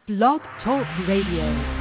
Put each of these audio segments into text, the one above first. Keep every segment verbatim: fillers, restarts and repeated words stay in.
Blog Talk Radio.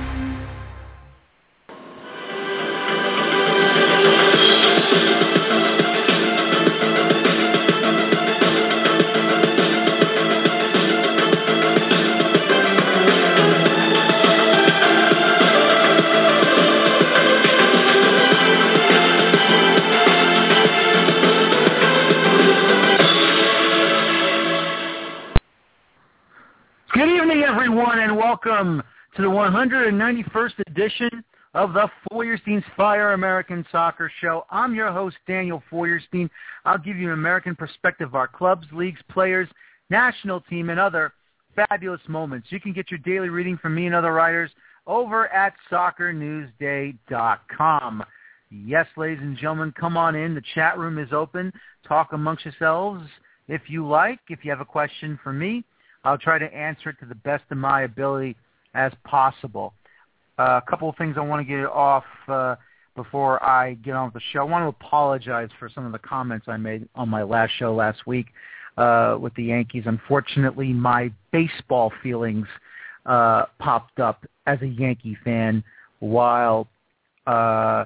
Everyone, and welcome to the one hundred ninety-first edition of the Feuerstein's Fire American Soccer Show. I'm your host, Daniel Feuerstein. I'll give you an American perspective of our clubs, leagues, players, national team, and other fabulous moments. You can get your daily reading from me and other writers over at soccer newsday dot com. Yes, ladies and gentlemen, come on in. The chat room is open. Talk amongst yourselves if you like. If you have a question for me, I'll try to answer it to the best of my ability as possible. Uh, a couple of things I want to get off uh, before I get on with the show. I want to apologize for some of the comments I made on my last show last week uh, with the Yankees. Unfortunately, my baseball feelings uh, popped up as a Yankee fan while uh,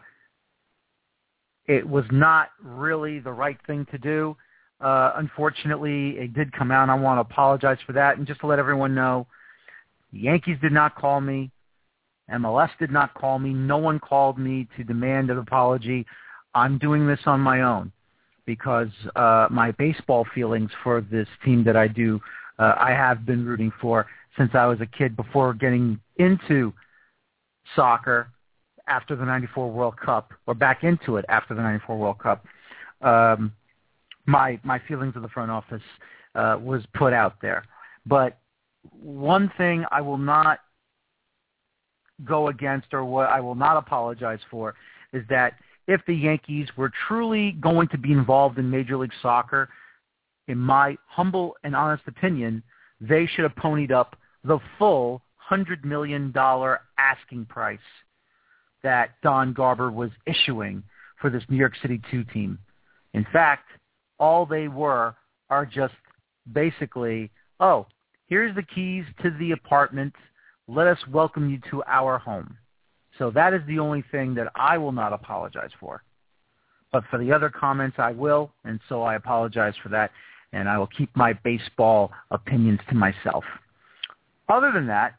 it was not really the right thing to do. Uh, unfortunately, it did come out, and I want to apologize for that. And just to let everyone know, the Yankees did not call me. M L S did not call me. No one called me to demand an apology. I'm doing this on my own because uh, my baseball feelings for this team that I do, uh, I have been rooting for since I was a kid before getting into soccer after the ninety-four World Cup, or back into it after the ninety-four World Cup. Um, My my feelings of the front office uh, was put out there. But one thing I will not go against, or what I will not apologize for, is that if the Yankees were truly going to be involved in Major League Soccer, in my humble and honest opinion, they should have ponied up the full one hundred million dollars asking price that Don Garber was issuing for this New York City two team. In fact, all they were are just basically, oh, here's the keys to the apartment. Let us welcome you to our home. So that is the only thing that I will not apologize for. But for the other comments, I will, and so I apologize for that, and I will keep my baseball opinions to myself. Other than that,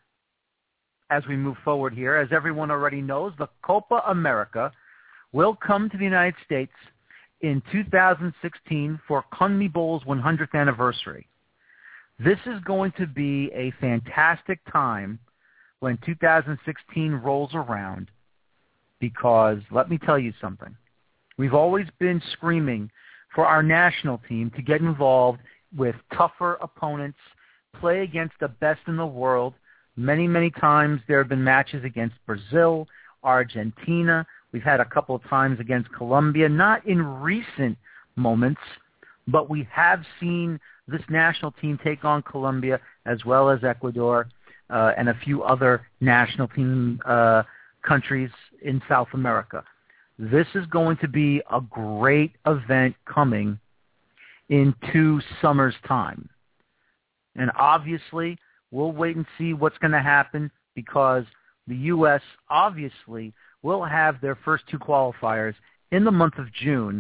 as we move forward here, as everyone already knows, the Copa America will come to the United States in two thousand sixteen for CONMEBOL's one hundredth anniversary. This is going to be a fantastic time when two thousand sixteen rolls around because, let me tell you something, we've always been screaming for our national team to get involved with tougher opponents, play against the best in the world. Many, many times there have been matches against Brazil, Argentina. We've had a couple of times against Colombia, not in recent moments, but we have seen this national team take on Colombia as well as Ecuador uh, and a few other national team uh, countries in South America. This is going to be a great event coming in two summers' time. And obviously, we'll wait and see what's going to happen because the U S obviously will have their first two qualifiers in the month of June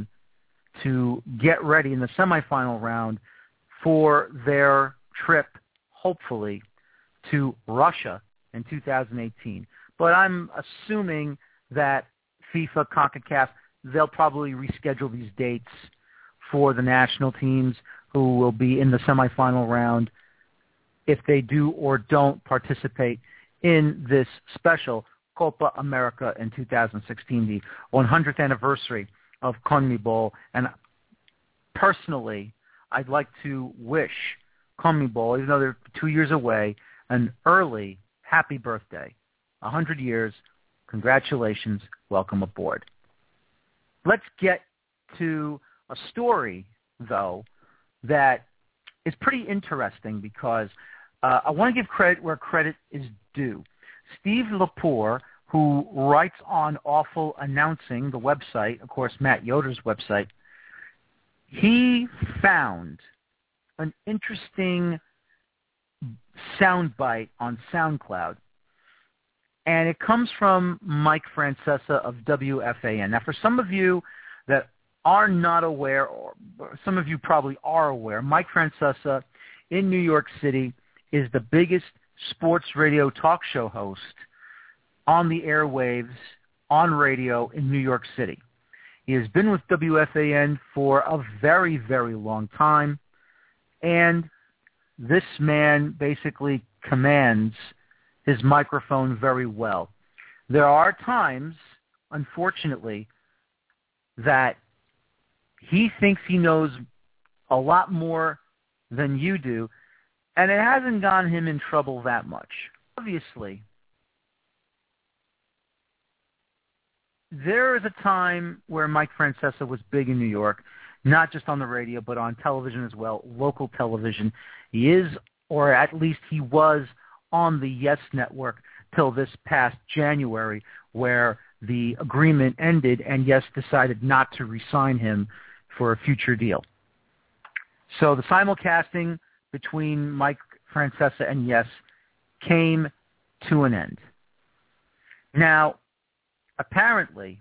to get ready in the semifinal round for their trip, hopefully, to Russia in two thousand eighteen. But I'm assuming that FIFA, CONCACAF, they'll probably reschedule these dates for the national teams who will be in the semifinal round if they do or don't participate in this special Copa America in two thousand sixteen, the one hundredth anniversary of CONMEBOL. And personally, I'd like to wish CONMEBOL, even though they're two years away, an early happy birthday. one hundred years. Congratulations. Welcome aboard. Let's get to a story, though, that is pretty interesting because uh, I want to give credit where credit is due. Steve Lepore, who writes on Awful Announcing, the website, of course, Matt Yoder's website, he found an interesting soundbite on SoundCloud. And it comes from Mike Francesa of W F A N. Now, for some of you that are not aware, or some of you probably are aware, Mike Francesa in New York City is the biggest sports radio talk show host on the airwaves, on radio in New York City. He has been with W F A N for a very, very long time, and this man basically commands his microphone very well. There are times, unfortunately, that he thinks he knows a lot more than you do, and it hasn't gotten him in trouble that much. Obviously, there is a time where Mike Francesa was big in New York, not just on the radio, but on television as well, local television. He is, or at least he was, on the Yes Network till this past January, where the agreement ended and Yes decided not to re-sign him for a future deal. So the simulcasting between Mike Francesa and Yes came to an end. Now, apparently,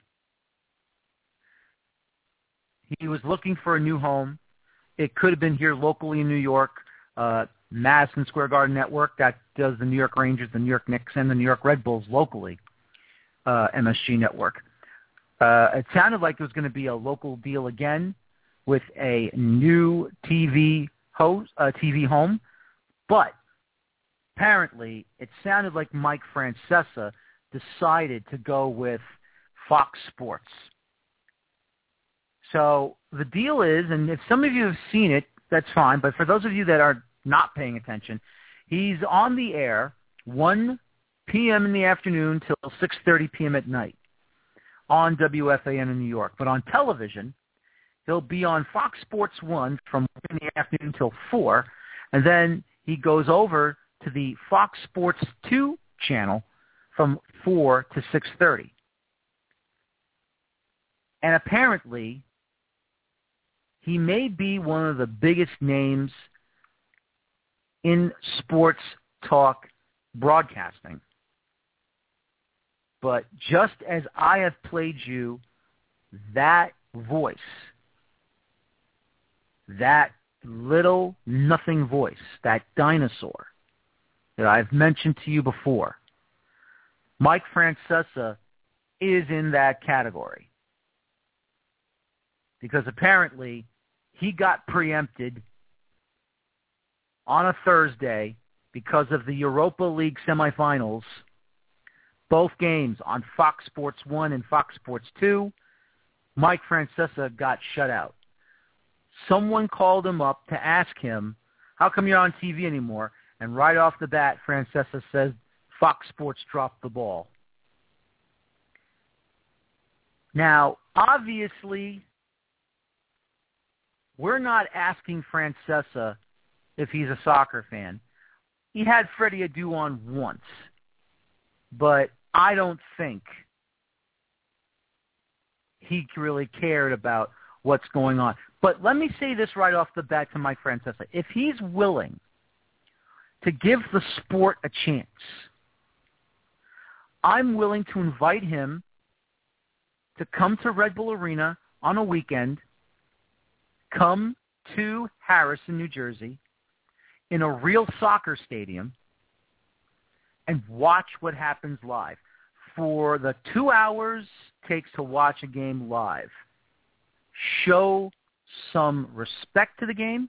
he was looking for a new home. It could have been here locally in New York, uh, Madison Square Garden Network that does the New York Rangers, the New York Knicks, and the New York Red Bulls locally, uh, M S G Network. Uh, it sounded like it was going to be a local deal again with a new T V host, uh, T V home, but apparently it sounded like Mike Francesa decided to go with Fox Sports. So the deal is, and if some of you have seen it, that's fine, but for those of you that are not paying attention, he's on the air one p.m. in the afternoon till six thirty p.m. at night on W F A N in New York. But on television, he'll be on Fox Sports one from one in the afternoon till four, and then he goes over to the Fox Sports two channel from four to six thirty. And apparently, he may be one of the biggest names in sports talk broadcasting. But just as I have played you that voice, that little nothing voice, that dinosaur that I've mentioned to you before, Mike Francesa is in that category. Because apparently he got preempted on a Thursday because of the Europa League semifinals, both games on Fox Sports one and Fox Sports two. Mike Francesa got shut out. Someone called him up to ask him, how come you're on T V anymore? And right off the bat, Francesa says, Fox Sports dropped the ball. Now, obviously, we're not asking Francesa if he's a soccer fan. He had Freddie Adu on once, but I don't think he really cared about what's going on. But let me say this right off the bat to Mike Francesa. If he's willing to give the sport a chance, I'm willing to invite him to come to Red Bull Arena on a weekend, come to Harrison, New Jersey, in a real soccer stadium, and watch what happens live. For the two hours it takes to watch a game live, show some respect to the game,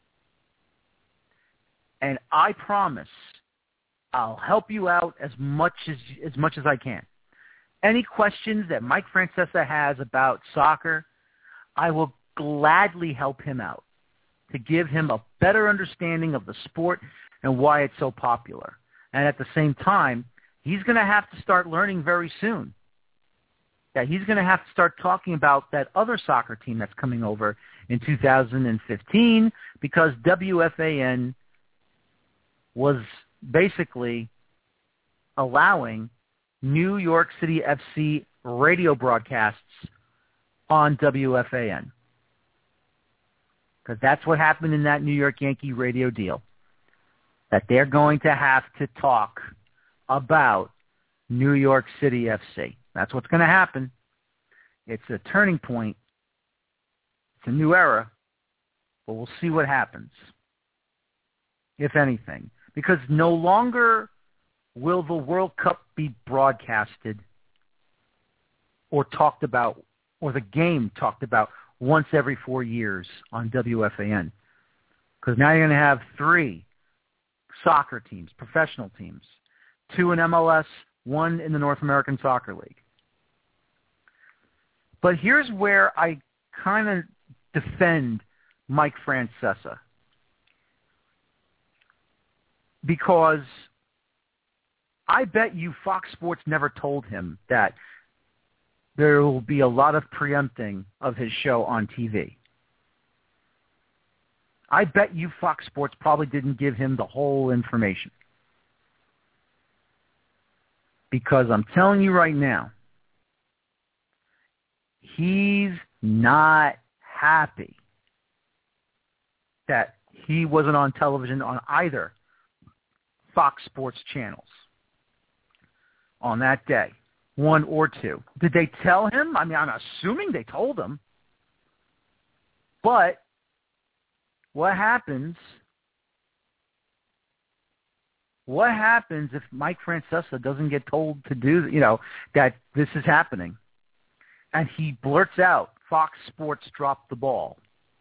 and I promise I'll help you out as much as as much as I can. Any questions that Mike Francesa has about soccer, I will gladly help him out to give him a better understanding of the sport and why it's so popular. And at the same time, he's going to have to start learning very soon that he's going to have to start talking about that other soccer team that's coming over in two thousand fifteen, because W F A N was basically allowing New York City F C radio broadcasts on W F A N. Because that's what happened in that New York Yankee radio deal. that they're going to have to talk about New York City F C. That's what's going to happen. It's a turning point. It's a new era. But we'll see what happens, if anything. Because no longer will the World Cup be broadcasted or talked about, or the game talked about once every four years on W F A N. Because now you're going to have three soccer teams, professional teams, two in M L S, one in the North American Soccer League. But here's where I kind of defend Mike Francesa. Because I bet you Fox Sports never told him that there will be a lot of preempting of his show on T V. I bet you Fox Sports probably didn't give him the whole information. Because I'm telling you right now, he's not happy that he wasn't on television on either Fox Sports channels on that day, one or two. Did they tell him? I mean, I'm assuming they told him. But what happens, what happens if Mike Francesa doesn't get told to do, you know, that this is happening? And he blurts out, Fox Sports dropped the ball.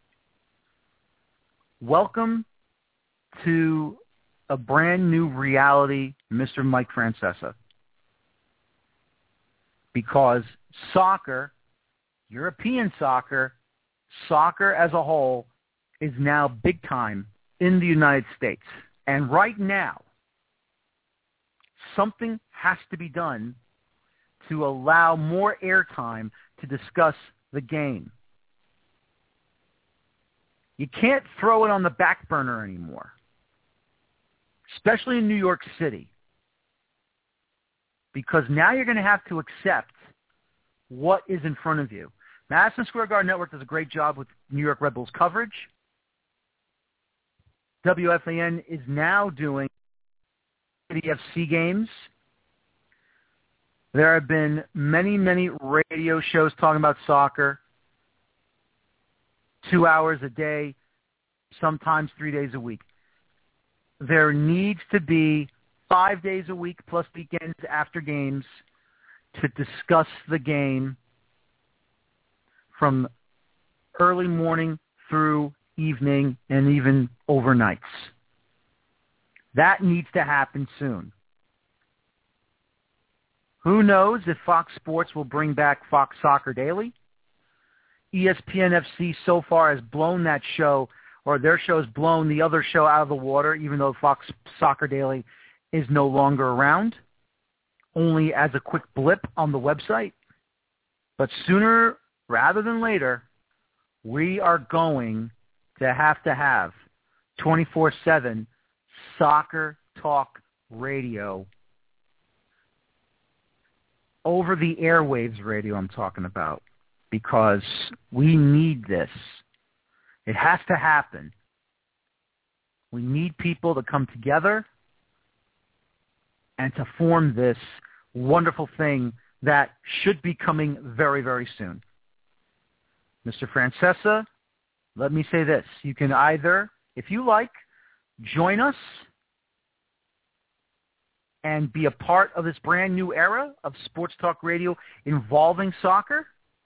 Welcome to a brand new reality, Mister Mike Francesa. Because soccer, European soccer, soccer as a whole, is now big time in the United States. And right now, something has to be done to allow more airtime to discuss the game. You can't throw it on the back burner anymore, especially in New York City, because now you're going to have to accept what is in front of you. Madison Square Garden Network does a great job with New York Red Bulls coverage. W F A N is now doing City F C games. There have been many, many radio shows talking about soccer, two hours a day, sometimes three days a week. There needs to be five days a week plus weekends after games to discuss the game from early morning through evening and even overnights. That needs to happen soon. Who knows if Fox Sports will bring back Fox Soccer Daily? E S P N F C so far has blown that show, or their show has blown the other show out of the water, even though Fox Soccer Daily is no longer around, only as a quick blip on the website. But sooner rather than later, we are going to have to have twenty-four seven soccer talk radio, over the airwaves radio I'm talking about, because we need this. It has to happen. We need people to come together and to form this wonderful thing that should be coming very, very soon. Mister Francesa, let me say this. You can either, if you like, join us and be a part of this brand new era of sports talk radio involving soccer,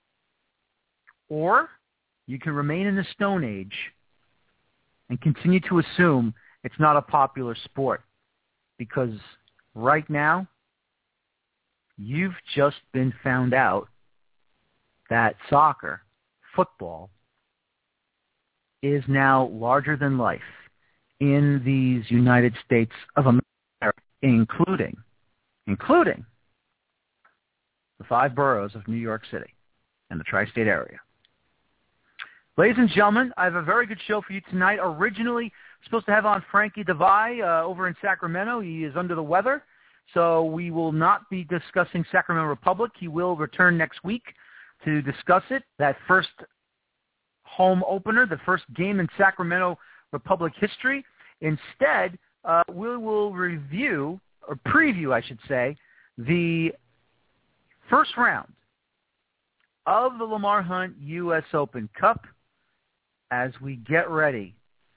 or you can remain in the Stone Age and continue to assume it's not a popular sport, because right now you've just been found out that soccer, football, is now larger than life in these United States of America, including, including the five boroughs of New York City and the tri-state area. Ladies and gentlemen, I have a very good show for you tonight. Originally supposed to have on Frankie Devay uh, over in Sacramento. He is under the weather, so we will not be discussing Sacramento Republic. He will return next week to discuss it, that first home opener, the first game in Sacramento Republic history. Instead, uh, we will review, or preview, I should say, the first round of the Lamar Hunt U S Open Cup as we get ready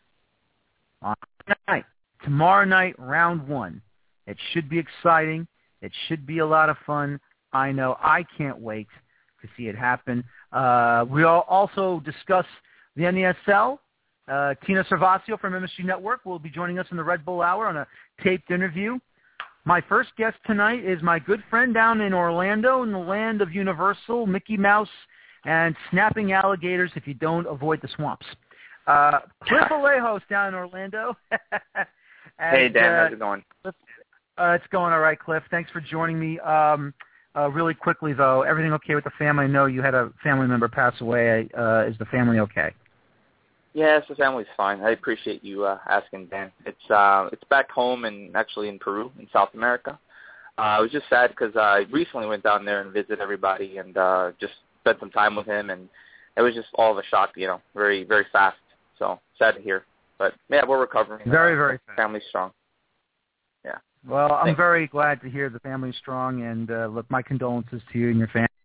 on tonight, tomorrow night, round one. It should be exciting. It should be a lot of fun. I know I can't wait to see it happen. Uh, we'll also discuss the N E S L. Uh, Tina Servacio from M S G Network will be joining us in the Red Bull Hour on a taped interview. My first guest tonight is my good friend down in Orlando in the land of Universal, Mickey Mouse, and snapping alligators if you don't avoid the swamps. Uh, Cliff Alejos down in Orlando. and, hey, Dan. Uh, how's it going? Uh, it's going all right, Cliff. Thanks for joining me. Um, uh, really quickly, though, everything okay with the family? I know you had a family member pass away. Uh, is the family okay? Yes, the family's fine. I appreciate you uh, asking, Dan. It's uh, it's back home and actually in Peru, in South America. Uh, I was just sad because I recently went down there and visited everybody and uh, just spent some time with him, and it was just all of a shock, you know, very, very fast. So sad to hear. But, yeah, we're recovering. Very, uh, very fast. Family's strong. Yeah. Well, I'm Thanks. very glad to hear the family's strong, and uh, look, my condolences to you and your family.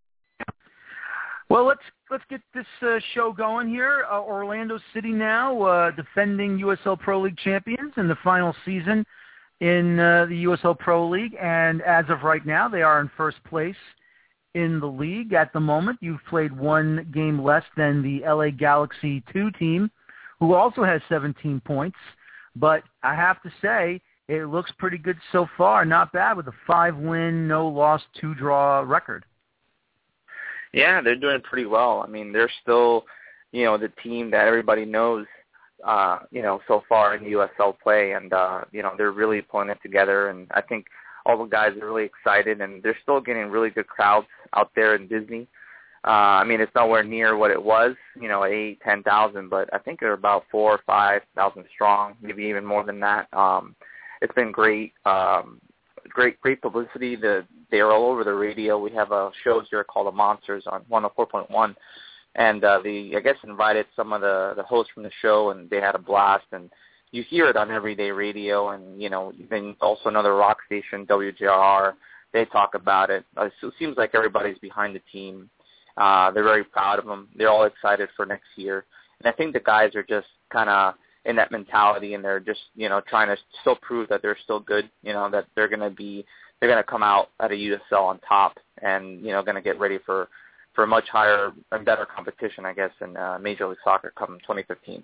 Well, let's let's get this uh, show going here. Uh, Orlando City now, uh, defending U S L Pro League champions in the final season in uh, the U S L Pro League, and as of right now, they are in first place in the league at the moment. You've played one game less than the L A Galaxy two team, who also has seventeen points, but I have to say, it looks pretty good so far. Not bad with a five-win, no-loss, two-draw record. Yeah, they're doing pretty well. I mean, they're still, you know, the team that everybody knows, uh, you know, so far in U S L play, and, uh, you know, they're really pulling it together, and I think all the guys are really excited, and they're still getting really good crowds out there in Disney. Uh, I mean, it's nowhere near what it was, you know, eight, ten thousand, but I think they're about four or five thousand strong, maybe even more than that. Um, it's been great. Um, Great, great publicity. The, they're all over the radio. We have a show here called The Monsters on one oh four point one, and uh, the I guess invited some of the, the hosts from the show, and they had a blast. And you hear it on everyday radio, and you know, then also another rock station, W J R R. They talk about it. Uh, so it seems like everybody's behind the team. Uh, they're very proud of them. They're all excited for next year, and I think the guys are just kind of in that mentality, and they're just, you know, trying to still prove that they're still good, you know, that they're going to be, they're going to come out at a U S L on top and, you know, going to get ready for, for a much higher and better competition, I guess, in uh, Major League Soccer come twenty fifteen.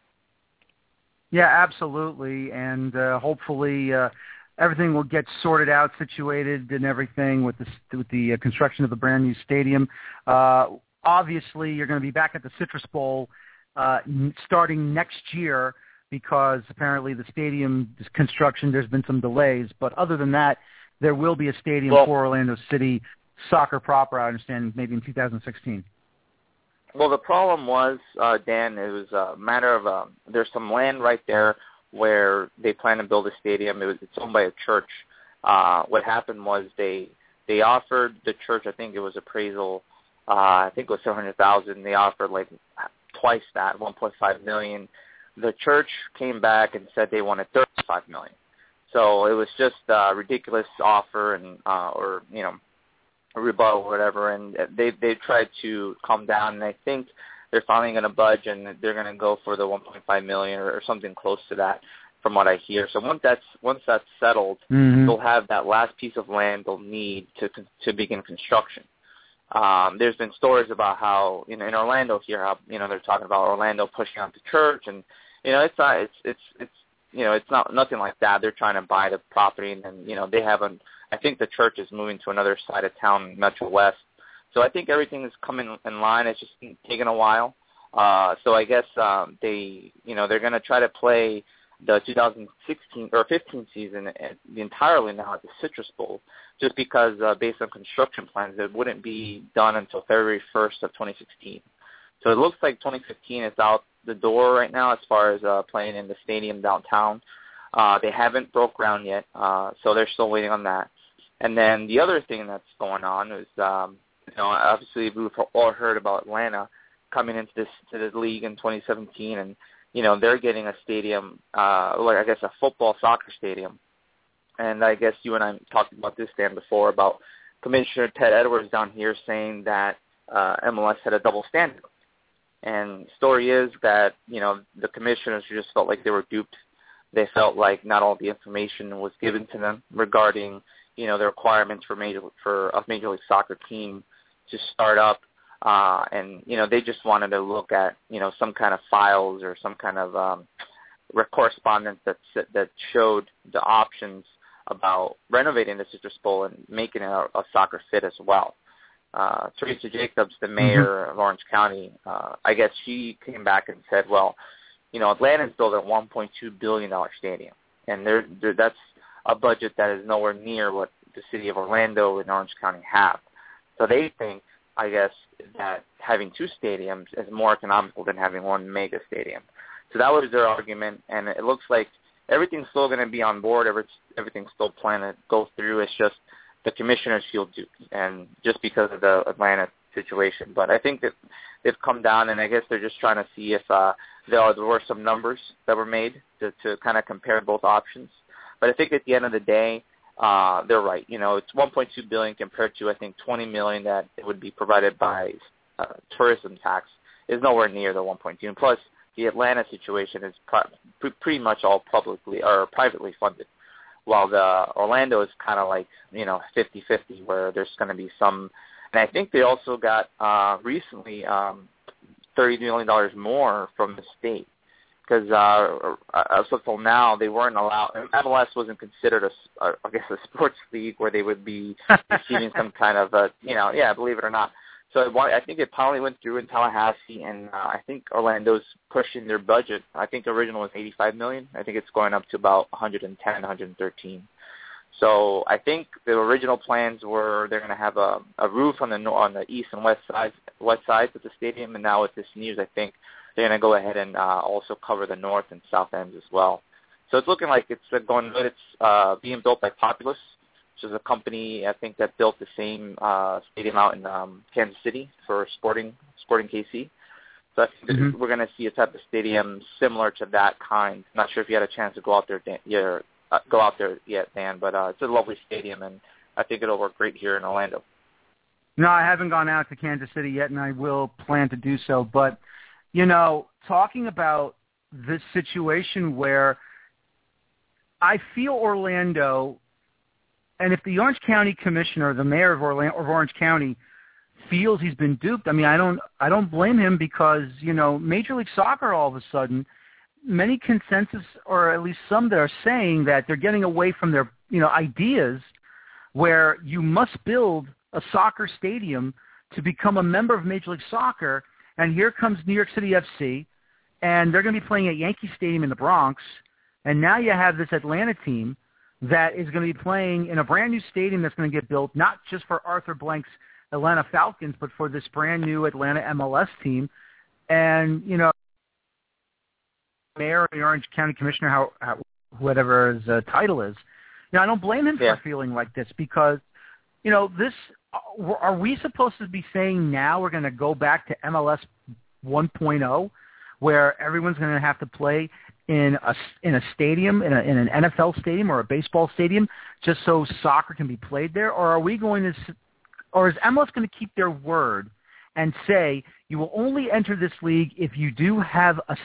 Yeah, absolutely, and uh, hopefully uh, everything will get sorted out, situated and everything with the, with the uh, construction of the brand new stadium. Uh, obviously, you're going to be back at the Citrus Bowl Uh, starting next year, because apparently the stadium construction, there's been some delays. But other than that, there will be a stadium well, for Orlando City soccer proper, I understand, maybe in two thousand sixteen. Well, the problem was, uh, Dan, it was a matter of, uh, there's some land right there where they plan to build a stadium. It was, it's owned by a church. Uh, what happened was they they offered the church, I think it was appraisal, uh, I think it was seven hundred thousand dollars. They offered like twice that, one point five million dollars. The church came back and said they wanted thirty-five million dollars. So it was just a ridiculous offer, and uh, or you know, a rebuttal or whatever. And they they tried to calm down, and I think they're finally going to budge, and they're going to go for the one point five million dollars or, or something close to that, from what I hear. So once that's once that's settled, mm-hmm. they'll have that last piece of land they'll need to to begin construction. Um, there's been stories about how, you know, in Orlando here, how, you know, they're talking about Orlando pushing out the church, and, you know, it's not, it's, it's, it's, you know, it's not nothing like that. They're trying to buy the property, and, and you know, they haven't, I think the church is moving to another side of town, Metro West. So I think everything is coming in line. It's just taking a while. Uh, so I guess, um, they, you know, they're going to try to play the two thousand sixteen or fifteen season entirely now at the Citrus Bowl, just because uh, based on construction plans, it wouldn't be done until February first of twenty sixteen. So it looks like twenty fifteen is out the door right now as far as uh, playing in the stadium downtown. Uh, they haven't broke ground yet, uh, so they're still waiting on that. And then the other thing that's going on is, um, you know, obviously we've all heard about Atlanta coming into this to the league in twenty seventeen, and you know, they're getting a stadium, uh, like I guess a football soccer stadium. And I guess you and I talked about this, Dan, before about Commissioner Ted Edwards down here saying that uh, M L S had a double standard. And the story is that, you know, the commissioners just felt like they were duped. They felt like not all the information was given to them regarding, you know, the requirements for major for a Major League Soccer team to start up. Uh, and, you know, they just wanted to look at, you know, some kind of files or some kind of um, correspondence that, that showed the options about renovating the Citrus Bowl and making it a, a soccer fit as well. Uh, Teresa Jacobs, the mayor mm-hmm. of Orange County, uh, I guess she came back and said, well, you know, Atlanta's built a one point two billion dollars stadium, and they're, they're, that's a budget that is nowhere near what the city of Orlando and Orange County have. So they think, I guess, that having two stadiums is more economical than having one mega stadium. So that was their argument, and it looks like everything's still going to be on board. Every, everything's still planned to go through. It's just the commissioners feel duped, and just because of the Atlanta situation. But I think that they've come down, and I guess they're just trying to see if uh, there, are, there were some numbers that were made to, to kind of compare both options. But I think at the end of the day, uh, they're right. You know, it's one point two billion dollars compared to, I think, twenty million dollars that would be provided by uh, tourism tax is nowhere near the one point two. And plus, the Atlanta situation is pro- pretty much all publicly or privately funded, while the Orlando is kind of like, you know, fifty-fifty, where there's going to be some. And I think they also got uh, recently um, thirty million dollars more from the state, because uh, up until now they weren't allowed. M L S wasn't considered a, a, I guess, a sports league where they would be receiving some kind of, a, you know, yeah, believe it or not. So I think it probably went through in Tallahassee, and uh, I think Orlando's pushing their budget. I think the original was eighty-five million dollars. I think it's going up to about one hundred ten, one hundred thirteen. So I think the original plans were they're going to have a, a roof on the on the east and west sides west sides of the stadium, and now with this news, I think they're going to go ahead and uh, also cover the north and south ends as well. So it's looking like it's uh, going good. It's uh, being built by Populous, which is a company, I think, that built the same uh, stadium out in um, Kansas City for Sporting Sporting K C. So I think mm-hmm. we're going to see a type of stadium similar to that kind. I'm not sure if you had a chance to go out there, Dan, yeah, uh, go out there yet, Dan, but uh, it's a lovely stadium, and I think it'll work great here in Orlando. No, I haven't gone out to Kansas City yet, and I will plan to do so. But, you know, talking about this situation where I feel Orlando, and if the Orange County Commissioner, the mayor of Orlando, of Orange County, feels he's been duped, I mean, I don't, I don't blame him, because, you know, Major League Soccer all of a sudden, many consensus, or at least some that are saying that they're getting away from their, you know, ideas where you must build a soccer stadium to become a member of Major League Soccer. And here comes New York City F C, and they're going to be playing at Yankee Stadium in the Bronx. And now you have this Atlanta team that is going to be playing in a brand new stadium that's going to get built, not just for Arthur Blank's Atlanta Falcons, but for this brand new Atlanta M L S team. And, you know, mayor or the Orange County Commissioner, how, how, whatever his uh, title is, you know, I don't blame him yeah. for feeling like this, because, you know, this, are we supposed to be saying now we're going to go back to M L S one point oh, where everyone's going to have to play in a, in a stadium, in, a, in an N F L stadium or a baseball stadium, just so soccer can be played there? Or are we going to, or is M L S going to keep their word and say you will only enter this league if you do have a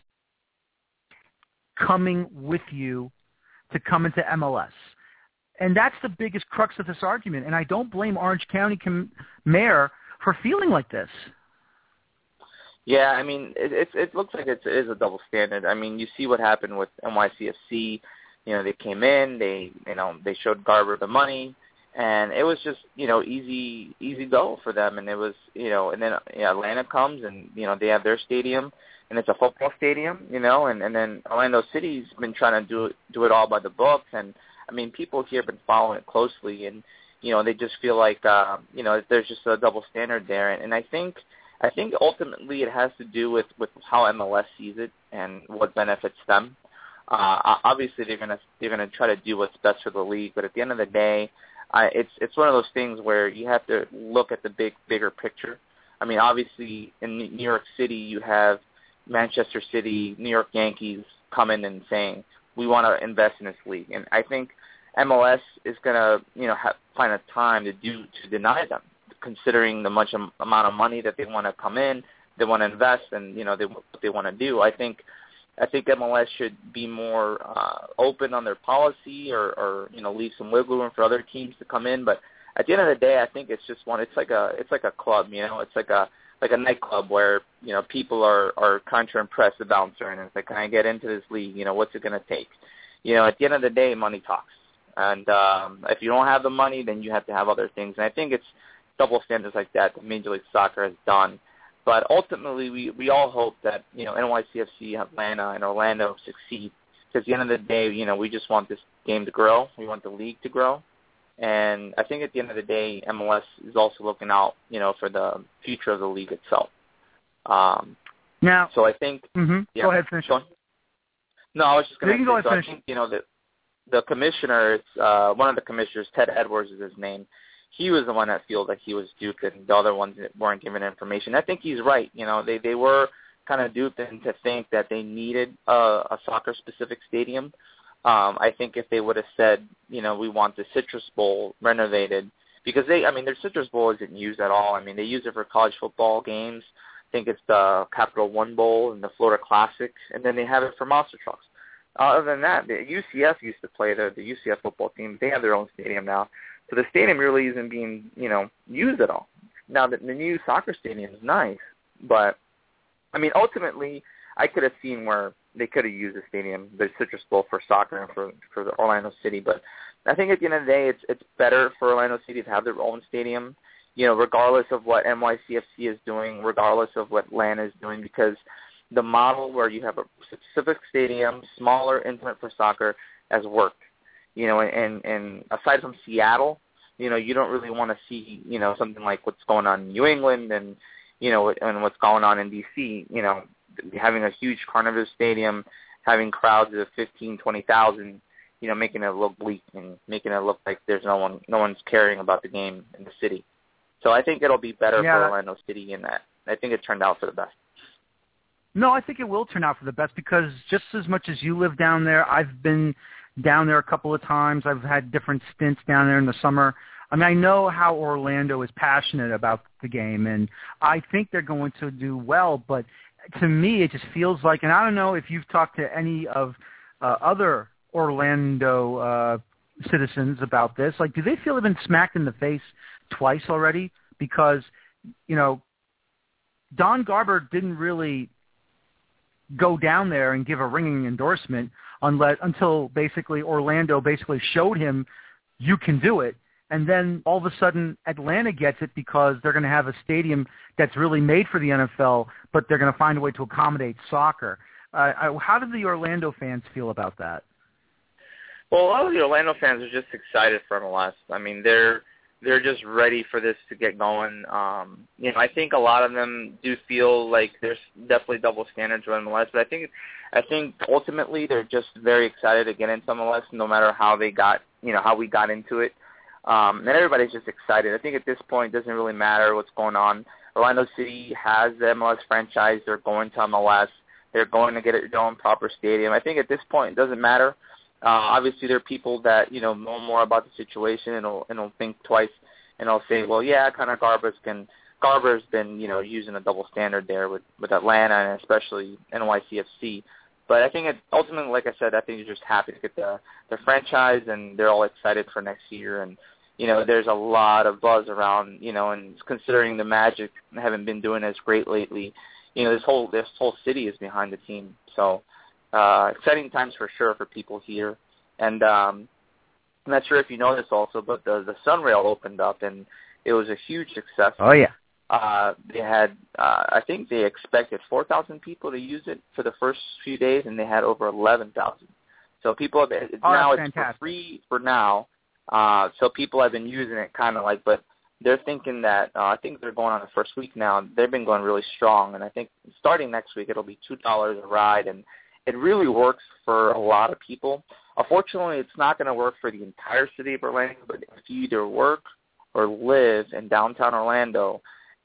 coming with you to come into M L S? And that's the biggest crux of this argument. And I don't blame Orange County com- mayor for feeling like this. Yeah, I mean, it, it, it looks like it's, it is a double standard. I mean, you see what happened with N Y C F C. You know, they came in, they, you know, they showed Garber the money, and it was just, you know, easy, easy go for them. And it was, you know, and then you know, Atlanta comes, and you know, they have their stadium, and it's a football stadium, you know, and, and then Orlando City's been trying to do it, do it all by the book. And I mean, people here have been following it closely, and you know, they just feel like, uh, you know, there's just a double standard there. And, and I think. I think ultimately it has to do with, with how M L S sees it and what benefits them. Uh, obviously, they're gonna they're gonna try to do what's best for the league, but at the end of the day, I, it's it's one of those things where you have to look at the big bigger picture. I mean, obviously in New York City, you have Manchester City, New York Yankees coming and saying, we want to invest in this league. And I think M L S is going to, you know, ha- find a time to do to deny them, considering the much am- amount of money that they want to come in, they want to invest, and, you know, they, what they want to do. I think I think M L S should be more uh, open on their policy, or, or, you know, leave some wiggle room for other teams to come in. But at the end of the day, I think it's just one. It's like a it's like a club, you know. It's like a like a nightclub where, you know, people are are trying to impress the bouncer, and it's like, can I get into this league? You know, what's it going to take? You know, at the end of the day, money talks. And um, if you don't have the money, then you have to have other things. And I think it's double standards like that that Major League Soccer has done. But ultimately, we, we all hope that, you know, N Y C F C, Atlanta, and Orlando succeed. Because at the end of the day, you know, we just want this game to grow. We want the league to grow. And I think at the end of the day, M L S is also looking out, you know, for the future of the league itself. Um, now, so I think... Mm-hmm. Yeah, go ahead, finish. Go no, I was just going to say, go so I think, you know, that the commissioner, uh, one of the commissioners, Ted Edwards is his name, he was the one that feels like he was duped, and the other ones that weren't given information. I think he's right. You know, they, they were kind of duped into think that they needed a, a soccer-specific stadium. Um, I think if they would have said, you know, we want the Citrus Bowl renovated, because they, I mean, their Citrus Bowl isn't used at all. I mean, they use it for college football games. I think it's the Capital One Bowl and the Florida Classic, and then they have it for monster trucks. Other than that, the U C F used to play the, the U C F football team. They have their own stadium now. So the stadium really isn't being, you know, used at all. Now, the, the new soccer stadium is nice, but, I mean, ultimately, I could have seen where they could have used the stadium, the Citrus Bowl, for soccer and for, for the Orlando City. But I think at the end of the day, it's it's better for Orlando City to have their own stadium, you know, regardless of what N Y C F C is doing, regardless of what Atlanta is doing, because the model where you have a specific stadium, smaller, intimate for soccer, has worked. You know, and, and aside from Seattle, you know, you don't really want to see, you know, something like what's going on in New England and, you know, and what's going on in D C, you know, having a huge Carnival Stadium, having crowds of fifteen, twenty thousand, you know, making it look bleak and making it look like there's no one, no one's caring about the game in the city. So I think it'll be better yeah. for Orlando City in that. I think it turned out for the best. No, I think it will turn out for the best, because just as much as you live down there, I've been down there a couple of times. I've had different stints down there in the summer. I mean, I know how Orlando is passionate about the game, and I think they're going to do well. But to me, it just feels like, and I don't know if you've talked to any of uh, other Orlando uh, citizens about this. Like, do they feel they've been smacked in the face twice already? Because, you know, Don Garber didn't really go down there and give a ringing endorsement unless, until basically Orlando basically showed him you can do it. And then all of a sudden Atlanta gets it because they're going to have a stadium that's really made for the N F L, but they're going to find a way to accommodate soccer. Uh, how do the Orlando fans feel about that? Well, a lot of the Orlando fans are just excited for M L S. I mean, they're they're just ready for this to get going. Um, you know, I think a lot of them do feel like there's definitely double standards with M L S, but I think I think ultimately they're just very excited to get into M L S, no matter how they got, you know, how we got into it. Um, and everybody's just excited. I think at this point it doesn't really matter what's going on. Orlando City has the M L S franchise. They're going to M L S. They're going to get their own proper stadium. I think at this point it doesn't matter. Uh, obviously, there are people that, you know, know more about the situation and will, and will think twice, and they'll say, well, yeah, kind of Garber's can Garber's been, you know, using a double standard there with, with Atlanta and especially N Y C F C. But I think it, ultimately, like I said, I think you're just happy to get the the franchise, and they're all excited for next year. And you know, there's a lot of buzz around, you know, and considering the Magic haven't been doing as great lately, you know, this whole this whole city is behind the team. So. Uh, exciting times for sure for people here. And um, I'm not sure if you know this also, but the, the Sunrail opened up, and it was a huge success. Oh, yeah. Uh, they had, uh, I think they expected four thousand people to use it for the first few days, and they had over eleven thousand. So people, have, it's oh, now it's fantastic. for free for now. Uh, so people have been using it kind of like, but they're thinking that, uh, I think they're going on the first week now. They've been going really strong, and I think starting next week it'll be two dollars a ride, and it really works for a lot of people. Unfortunately, it's not going to work for the entire city of Orlando, but if you either work or live in downtown Orlando,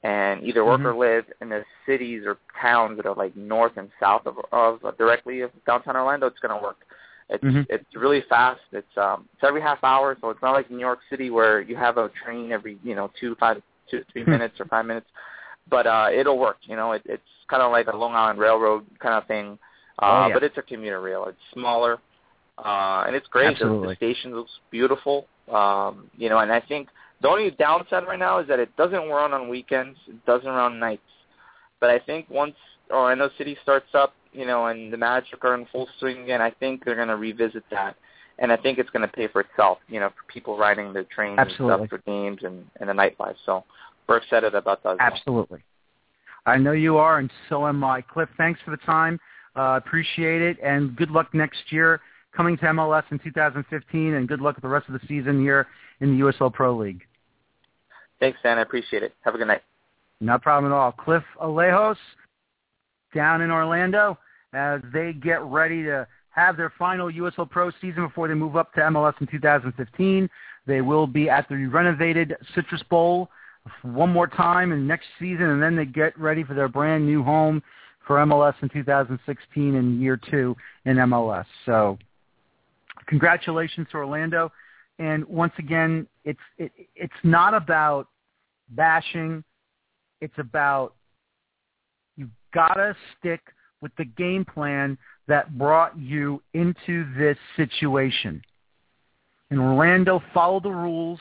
and either work mm-hmm. or live in the cities or towns that are like north and south of, of uh, directly of downtown Orlando, it's going to work. It's mm-hmm. it's really fast. It's um it's every half hour, so it's not like New York City where you have a train every you know two five two three minutes or five minutes. But uh, it'll work. You know, it, it's kind of like a Long Island Railroad kind of thing. Uh, oh, yeah. But it's a commuter rail. It's smaller, uh, and it's great. The, the station looks beautiful. Um, you know, and I think the only downside right now is that it doesn't run on weekends. It doesn't run nights. But I think once Orlando City starts up, you know, and the Magic are in full swing again, I think they're going to revisit that. And I think it's going to pay for itself, you know, for people riding the trains Absolutely. and stuff for games and, and the nightlife. So we're excited about that. Absolutely. I know you are, and so am I. Cliff, thanks for the time. Uh, appreciate it, and good luck next year coming to M L S in two thousand fifteen, and good luck with the rest of the season here in the U S L Pro League. Thanks, Dan. I appreciate it. Have a good night. No problem at all. Cliff Alejos down in Orlando as they get ready to have their final U S L Pro season before they move up to M L S in two thousand fifteen. They will be at the renovated Citrus Bowl one more time in next season, and then they get ready for their brand new home for M L S in two thousand sixteen and year two in M L S. So congratulations to Orlando. And once again, it's it, it's not about bashing. It's about you've got to stick with the game plan that brought you into this situation. And Orlando followed the rules,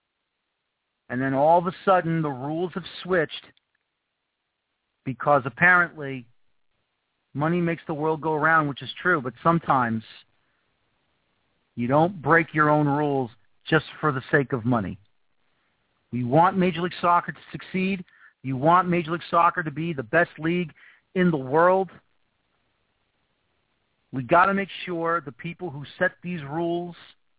and then all of a sudden the rules have switched because apparently money makes the world go around, which is true, but sometimes you don't break your own rules just for the sake of money. We want Major League Soccer to succeed. You want Major League Soccer to be the best league in the world. We got to make sure the people who set these rules,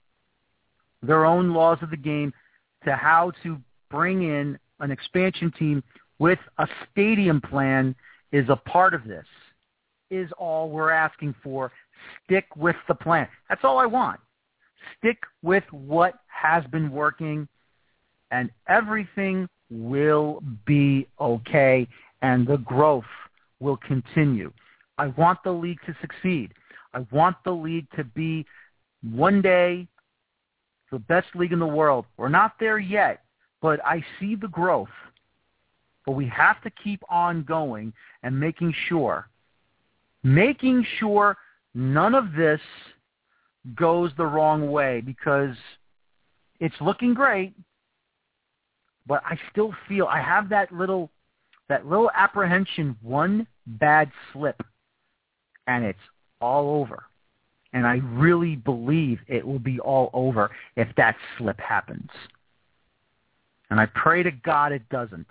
their own laws of the game, to how to bring in an expansion team with a stadium plan is a part of this, is all we're asking for. Stick with the plan. That's all I want. Stick with what has been working, and everything will be okay, and the growth will continue. I want the league to succeed. I want the league to be one day the best league in the world. We're not there yet, but I see the growth. But we have to keep on going and making sure, making sure none of this goes the wrong way, because it's looking great, but I still feel I have that little that little apprehension, one bad slip, and it's all over. And I really believe it will be all over if that slip happens. And I pray to God it doesn't,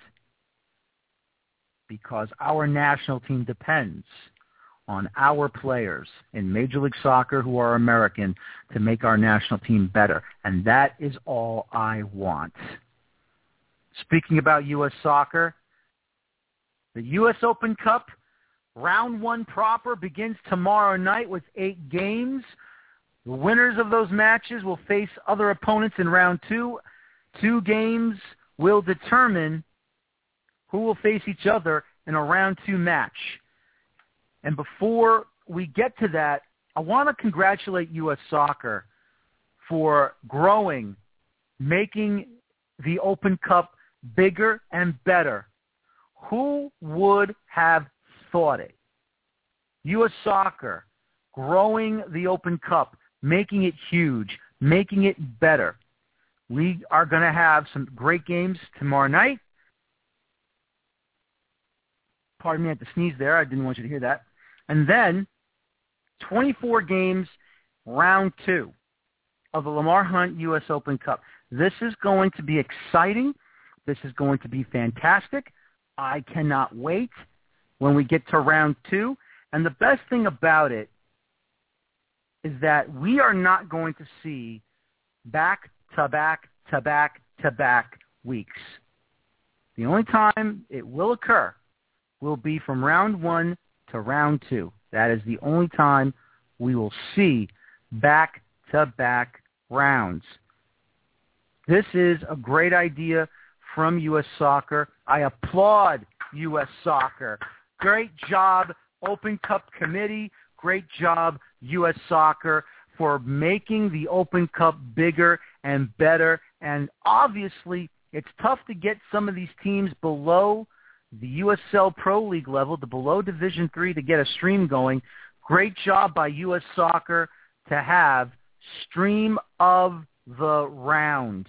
because our national team depends on our players in Major League Soccer who are American to make our national team better. And that is all I want. Speaking about U S Soccer, the U S Open Cup round one proper begins tomorrow night with eight games. The winners of those matches will face other opponents in round two. Two games will determine who will face each other in a round two match. And before we get to that, I want to congratulate U S Soccer for growing, making the Open Cup bigger and better. Who would have thought it? U S Soccer growing the Open Cup, making it huge, making it better. We are going to have some great games tomorrow night. Pardon me, I had to sneeze there. I didn't want you to hear that. And then twenty-four games, round two of the Lamar Hunt U S Open Cup. This is going to be exciting. This is going to be fantastic. I cannot wait when we get to round two. And the best thing about it is that we are not going to see back-to-back, to back, to back weeks. The only time it will occur will be from round one to round two. That is the only time we will see back-to-back rounds. This is a great idea from U S Soccer. I applaud U S Soccer. Great job, Open Cup Committee. Great job, U S Soccer, for making the Open Cup bigger and better. And obviously, it's tough to get some of these teams below the U S L Pro League level, the below Division three, to get a stream going. Great job by U S Soccer to have Stream of the Round.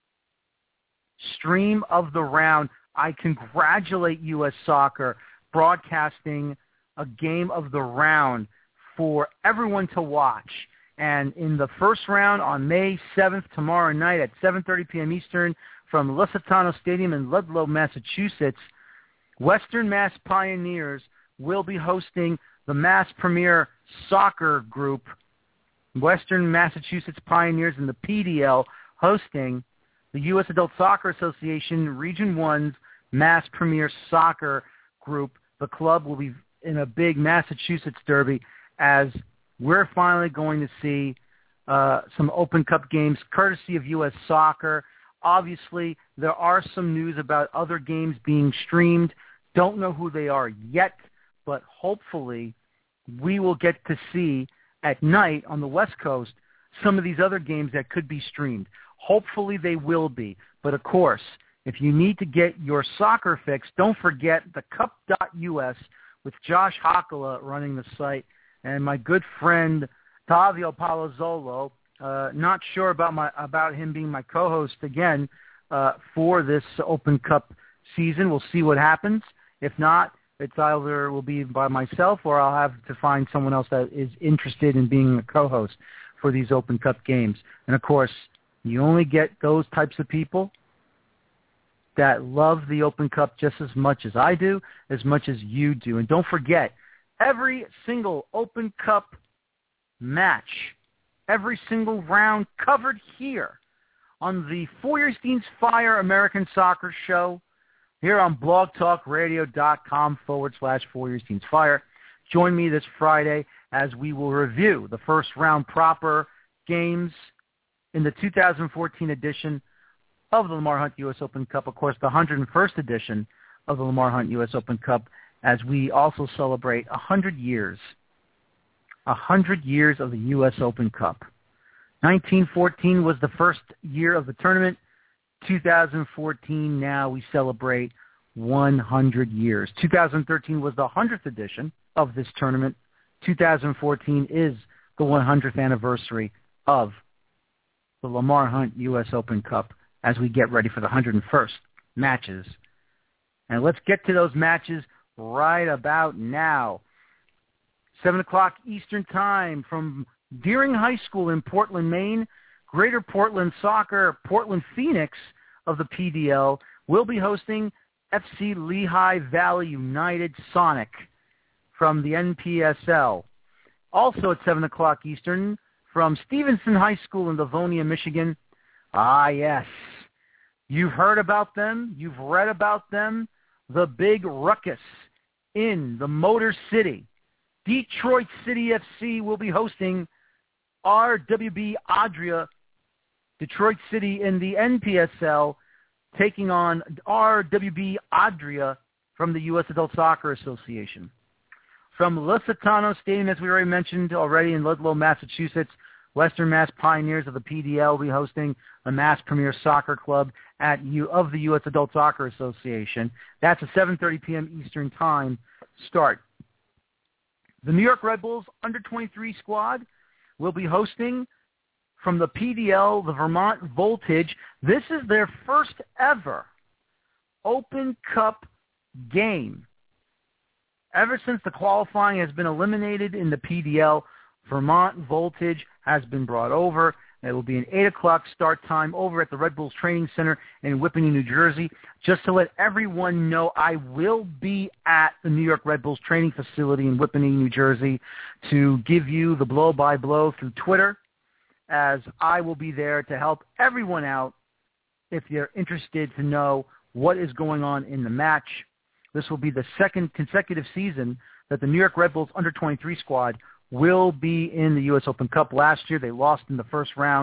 Stream of the Round. I congratulate U S Soccer broadcasting a game of the round for everyone to watch. And in the first round on May seventh, tomorrow night at seven thirty p.m. Eastern from Lusitano Stadium in Ludlow, Massachusetts, Western Mass Pioneers will be hosting the Mass Premier Soccer Group, Western Massachusetts Pioneers in the P D L, hosting the U S Adult Soccer Association Region one's Mass Premier Soccer Group. The club will be in a big Massachusetts derby as we're finally going to see uh, some Open Cup games courtesy of U S Soccer. Obviously, there are some news about other games being streamed. Don't know who they are yet, but hopefully we will get to see at night on the West Coast some of these other games that could be streamed. Hopefully they will be. But, of course, if you need to get your soccer fix, don't forget the cup dot U S with Josh Hakala running the site and my good friend Tavio Palazzolo. Uh, not sure about my about him being my co-host again uh, for this Open Cup season. We'll see what happens. If not, it's either will be by myself or I'll have to find someone else that is interested in being a co-host for these Open Cup games. And, of course, you only get those types of people that love the Open Cup just as much as I do, as much as you do. And don't forget, every single Open Cup match, every single round covered here on the Feuerstein's Fire American Soccer Show here on blogtalkradio.com forward slash Feuerstein's Fire. Join me this Friday as we will review the first round proper games in the two thousand fourteen edition of the Lamar Hunt U S Open Cup, of course, the one hundred first edition of the Lamar Hunt U S Open Cup, as we also celebrate one hundred years, one hundred years of the U S Open Cup. nineteen fourteen was the first year of the tournament. two thousand fourteen, now we celebrate one hundred years. two thousand thirteen was the one hundredth edition of this tournament. two thousand fourteen is the one hundredth anniversary of the Lamar Hunt U S Open Cup as we get ready for the one hundred first matches. And let's get to those matches right about now. seven o'clock Eastern Time from Deering High School in Portland, Maine. Greater Portland Soccer, Portland Phoenix of the P D L will be hosting F C Lehigh Valley United Sonic from the N P S L. Also at seven o'clock Eastern from Stevenson High School in Livonia, Michigan. Ah, yes. You've heard about them. You've read about them. The Big Ruckus in the Motor City. Detroit City F C will be hosting R W B Adria. Detroit City in the N P S L taking on R W B Adria from the U S Adult Soccer Association. From Lusitano Stadium, as we already mentioned already in Ludlow, Massachusetts, Western Mass Pioneers of the P D L will be hosting the Mass Premier Soccer Club at U of the U S Adult Soccer Association. That's a seven thirty p.m. Eastern Time start. The New York Red Bulls under twenty-three squad will be hosting from the P D L, the Vermont Voltage. This is their first ever Open Cup game. Ever since the qualifying has been eliminated in the P D L, Vermont Voltage has been brought over. It will be an eight o'clock start time over at the Red Bulls Training Center in Whippany, New Jersey. Just to let everyone know, I will be at the New York Red Bulls training facility in Whippany, New Jersey to give you the blow-by-blow through Twitter, as I will be there to help everyone out if you're interested to know what is going on in the match. This will be the second consecutive season that the New York Red Bulls under twenty-three squad will be in the U S Open Cup. Last year, they lost in the first round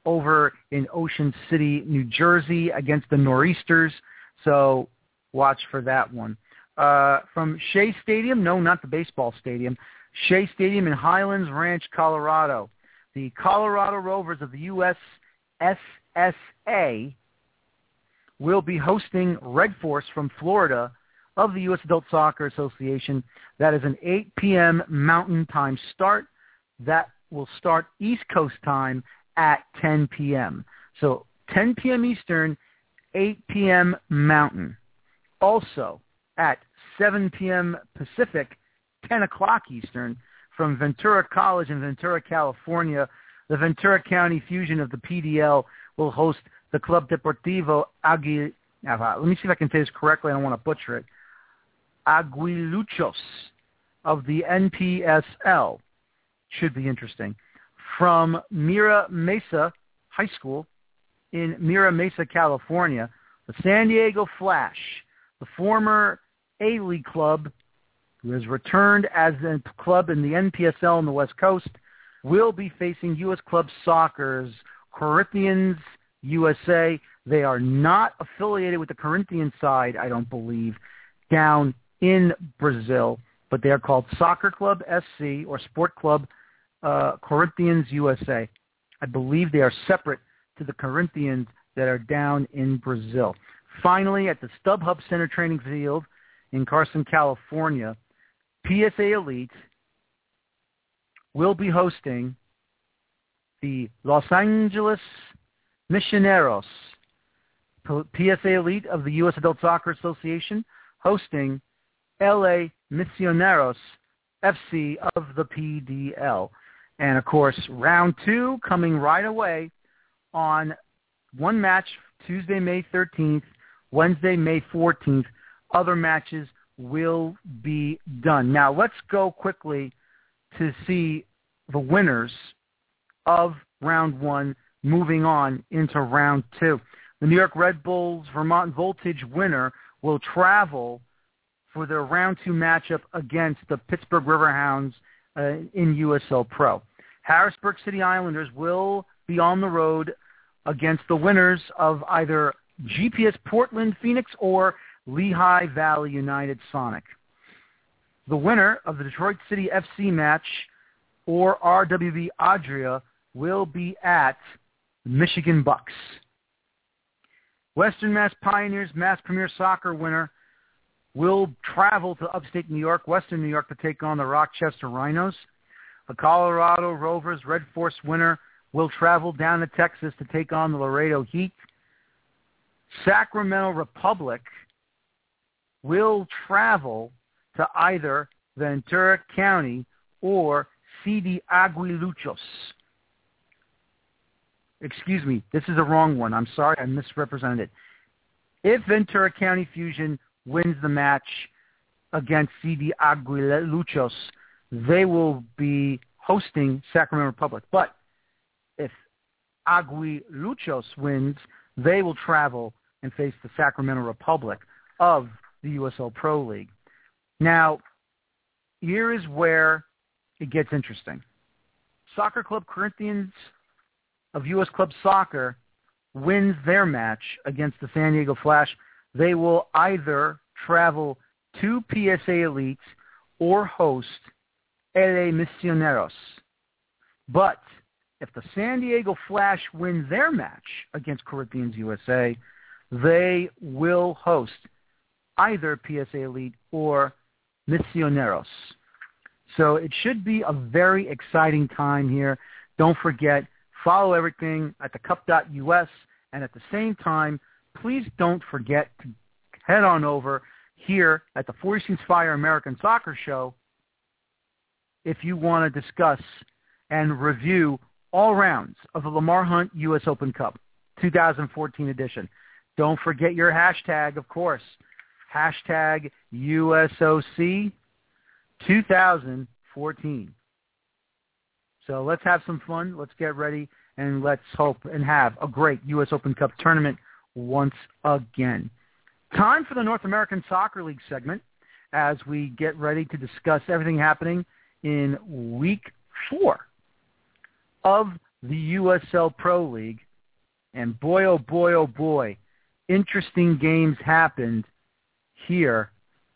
over in Ocean City, New Jersey against the Nor'easters. So watch for that one. Uh, from Shea Stadium, no, not the baseball stadium, Shea Stadium in Highlands Ranch, Colorado. The Colorado Rovers of the U S S S A will be hosting Red Force from Florida of the U S Adult Soccer Association. That is an eight p.m. Mountain Time start. That will start East Coast time at ten p.m. So ten p.m. Eastern, eight p.m. Mountain. Also at seven p.m. Pacific, ten o'clock Eastern, from Ventura College in Ventura, California, the Ventura County Fusion of the P D L will host the Club Deportivo Agui... Let me see if I can say this correctly. I don't want to butcher it. Aguiluchos of the N P S L. Should be interesting. From Mira Mesa High School in Mira Mesa, California, the San Diego Flash, the former A-League club who has returned as a club in the N P S L on the West Coast, will be facing U S Club Soccer's Corinthians U S A. They are not affiliated with the Corinthians side, I don't believe, down in Brazil, but they are called Soccer Club S C or Sport Club uh, Corinthians U S A. I believe they are separate to the Corinthians that are down in Brazil. Finally, at the StubHub Center Training Field in Carson, California, P S A Elite will be hosting the Los Angeles Misioneros. P S A Elite of the U S Adult Soccer Association hosting L A Misioneros F C of the P D L. And, of course, round two coming right away on one match, Tuesday, May thirteenth, Wednesday, May fourteenth. Other matches will be done. Now, let's go quickly to see the winners of round one moving on into round two. The New York Red Bulls Vermont Voltage winner will travel for their round two matchup against the Pittsburgh Riverhounds uh, in U S L Pro. Harrisburg City Islanders will be on the road against the winners of either G P S Portland Phoenix or Lehigh Valley United Sonic. The winner of the Detroit City F C match or R W B Adria will be at Michigan Bucks. Western Mass Pioneers Mass Premier Soccer winner will travel to upstate New York, Western New York, to take on the Rochester Rhinos. The Colorado Rovers Red Force winner will travel down to Texas to take on the Laredo Heat. Sacramento Republic will travel to either Ventura County or C D Aguiluchos. Excuse me, this is the wrong one. I'm sorry, I misrepresented it. If Ventura County Fusion wins the match against C D Aguiluchos, they will be hosting Sacramento Republic. But if Aguiluchos wins, they will travel and face the Sacramento Republic of the U S L Pro League. Now, here is where it gets interesting. Soccer Club Corinthians of U S Club Soccer wins their match against the San Diego Flash. They will either travel to P S A Elites or host L A Misioneros. But if the San Diego Flash win their match against Corinthians U S A, they will host either P S A Elite or Misioneros. So it should be a very exciting time here. Don't forget, follow everything at the cup dot U S, and at the same time, please don't forget to head on over here at the Four Seasons Fire American Soccer Show if you want to discuss and review all rounds of the Lamar Hunt U S Open Cup twenty fourteen edition. Don't forget your hashtag, of course, hashtag U S O C twenty fourteen. So let's have some fun. Let's get ready, and let's hope and have a great U S Open Cup tournament once again. Time for the North American Soccer League segment as we get ready to discuss everything happening in week four of the U S L Pro League. And boy, oh boy, oh boy, interesting games happened here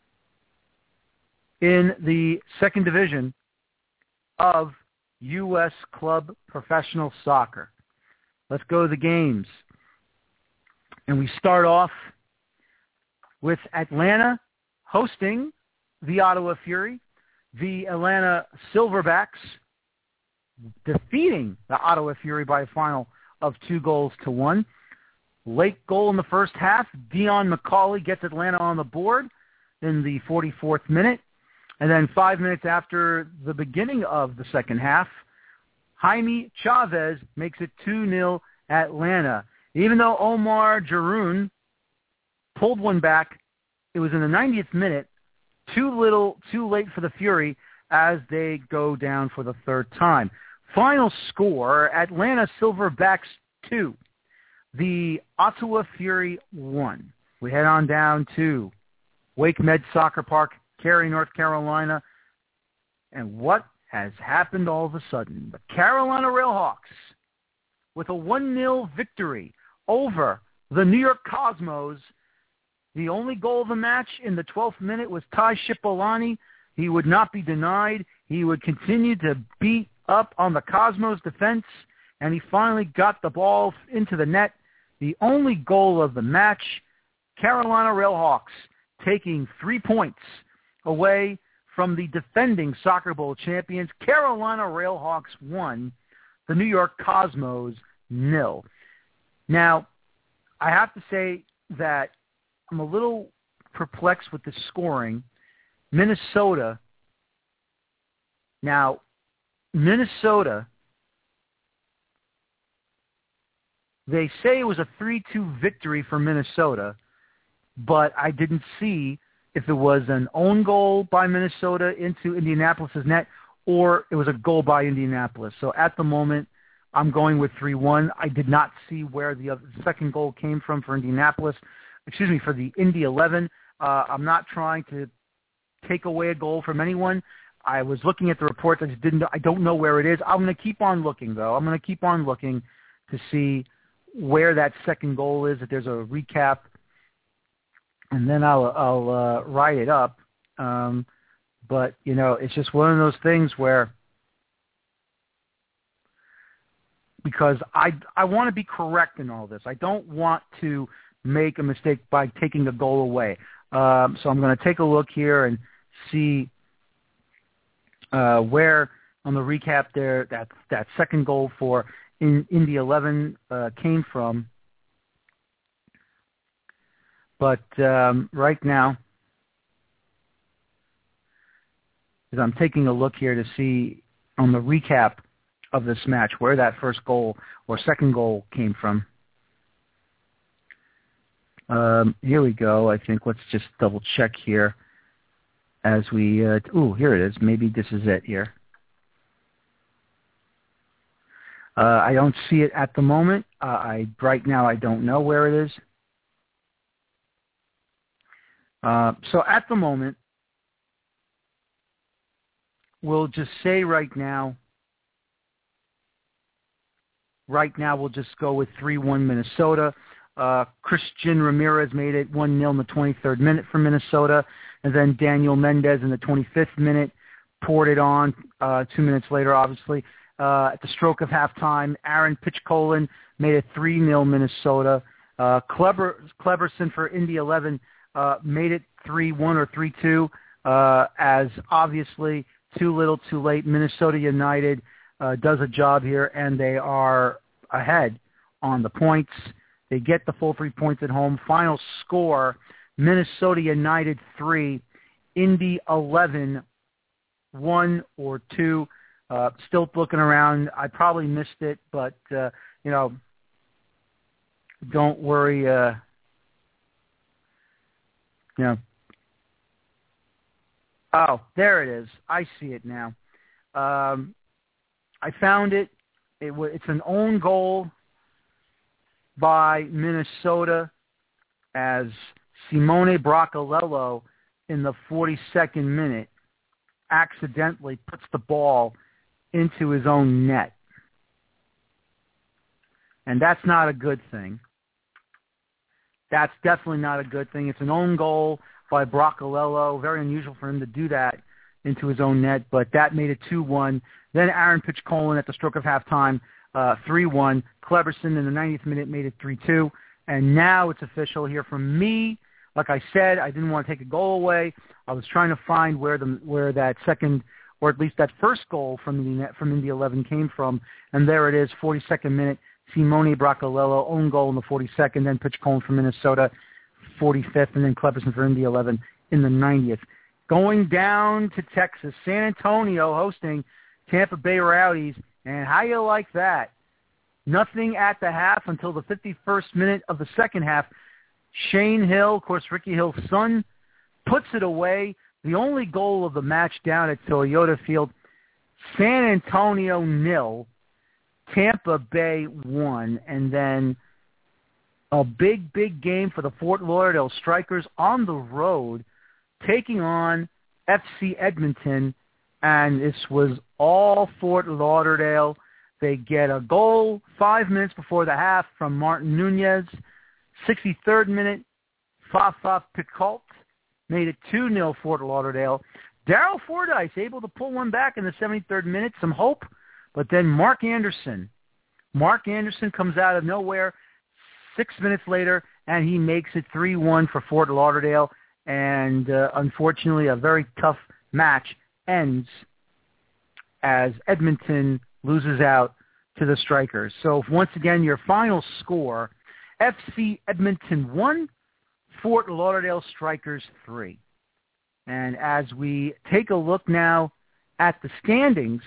in the second division of U S Club Professional Soccer. Let's go to the games. And we start off with Atlanta hosting the Ottawa Fury. The Atlanta Silverbacks defeating the Ottawa Fury by a final of two goals to one. Late goal in the first half. Dion McCauley gets Atlanta on the board in the forty-fourth minute. And then five minutes after the beginning of the second half, Jaime Chavez makes it two nil Atlanta. Even though Omar Jaroun pulled one back, it was in the ninetieth minute, too little, too late for the Fury as they go down for the third time. Final score, Atlanta Silverbacks two, the Ottawa Fury one. We head on down to Wake Med Soccer Park, Cary, North Carolina. And what has happened all of a sudden? The Carolina Railhawks, with a one nil victory over the New York Cosmos. The only goal of the match in the twelfth minute was Ty Cipollani. He would not be denied. He would continue to beat up on the Cosmos defense, and he finally got the ball into the net. The only goal of the match, Carolina Railhawks taking three points away from the defending Soccer Bowl champions. Carolina Railhawks won, the New York Cosmos nil. Now, I have to say that I'm a little perplexed with the scoring. Minnesota, now, Minnesota, they say it was a three two victory for Minnesota, but I didn't see if it was an own goal by Minnesota into Indianapolis' net or it was a goal by Indianapolis. So at the moment, I'm going with three one. I did not see where the other, second goal came from for Indianapolis. Excuse me, for the Indy eleven. Uh, I'm not trying to take away a goal from anyone. I was looking at the reports. I just didn't. I don't know where it is. I'm going to keep on looking, though. I'm going to keep on looking to see where that second goal is. If there's a recap, and then I'll I'll uh, write it up. Um, but you know, it's just one of those things where, because I I want to be correct in all this. I don't want to make a mistake by taking a goal away. Um, so I'm going to take a look here and see uh, where on the recap there that that second goal for in Indy eleven uh, came from. But um, right now, as I'm taking a look here to see on the recap of this match where that first goal or second goal came from. Um, here we go. I think let's just double check here as we, uh, ooh, here it is. Maybe this is it here. Uh, I don't see it at the moment. Uh, I, right now I don't know where it is. Uh, so at the moment, we'll just say right now, right now we'll just go with three one Minnesota. Uh, Christian Ramirez made it one nil in the twenty-third minute for Minnesota, and then Daniel Mendez in the twenty-fifth minute poured it on uh, two minutes later, obviously. Uh, at the stroke of halftime, Aaron Pitchkolin made it three nil Minnesota. Uh, Kleber, Cleberson for Indy eleven uh, made it three one or three two, uh, as obviously too little too late. Minnesota United uh, does a job here, and they are ahead on the points. They get the full three points at home. Final score, Minnesota United three, Indy eleven, one or two. Uh, still looking around. I probably missed it, but, uh, you know, don't worry. Uh, you know. Oh, there it is. I see it now. Um, I found it. it w- it's an own goal by Minnesota as Simone Bracalello in the forty-second minute accidentally puts the ball into his own net. and that's not a good thing. That's definitely not a good thing. It's an own goal by Braccolello. Very unusual for him to do that into his own net, but that made it two one. Then Aaron Pitchkolin at the stroke of halftime, uh, three one. Cleberson in the ninetieth minute made it three two. And now it's official here from me. Like I said, I didn't want to take a goal away. I was trying to find where the where that second, or at least that first goal from the net, from Indy eleven came from, and there it is, forty-second minute. Simone Braccolello, own goal in the forty-second, then Pitchkolin from Minnesota, forty-fifth, and then Cleberson for Indy eleven in the ninetieth. Going down to Texas, San Antonio hosting Tampa Bay Rowdies, and how you like that? Nothing at the half until the fifty-first minute of the second half. Shane Hill, of course, Ricky Hill's son, puts it away. The only goal of the match down at Toyota Field. San Antonio nil, Tampa Bay one, and then a big, big game for the Fort Lauderdale Strikers on the road, taking on F C Edmonton, and this was all Fort Lauderdale. They get a goal five minutes before the half from Martin Nunez. sixty-third minute, Fafa Picault made it two nil Fort Lauderdale. Daryl Fordyce able to pull one back in the seventy-third minute, some hope, but then Mark Anderson. Mark Anderson comes out of nowhere six minutes later, and he makes it three one for Fort Lauderdale. And uh, unfortunately, a very tough match ends as Edmonton loses out to the Strikers. So once again, your final score, F C Edmonton one, Fort Lauderdale Strikers three. And as we take a look now at the standings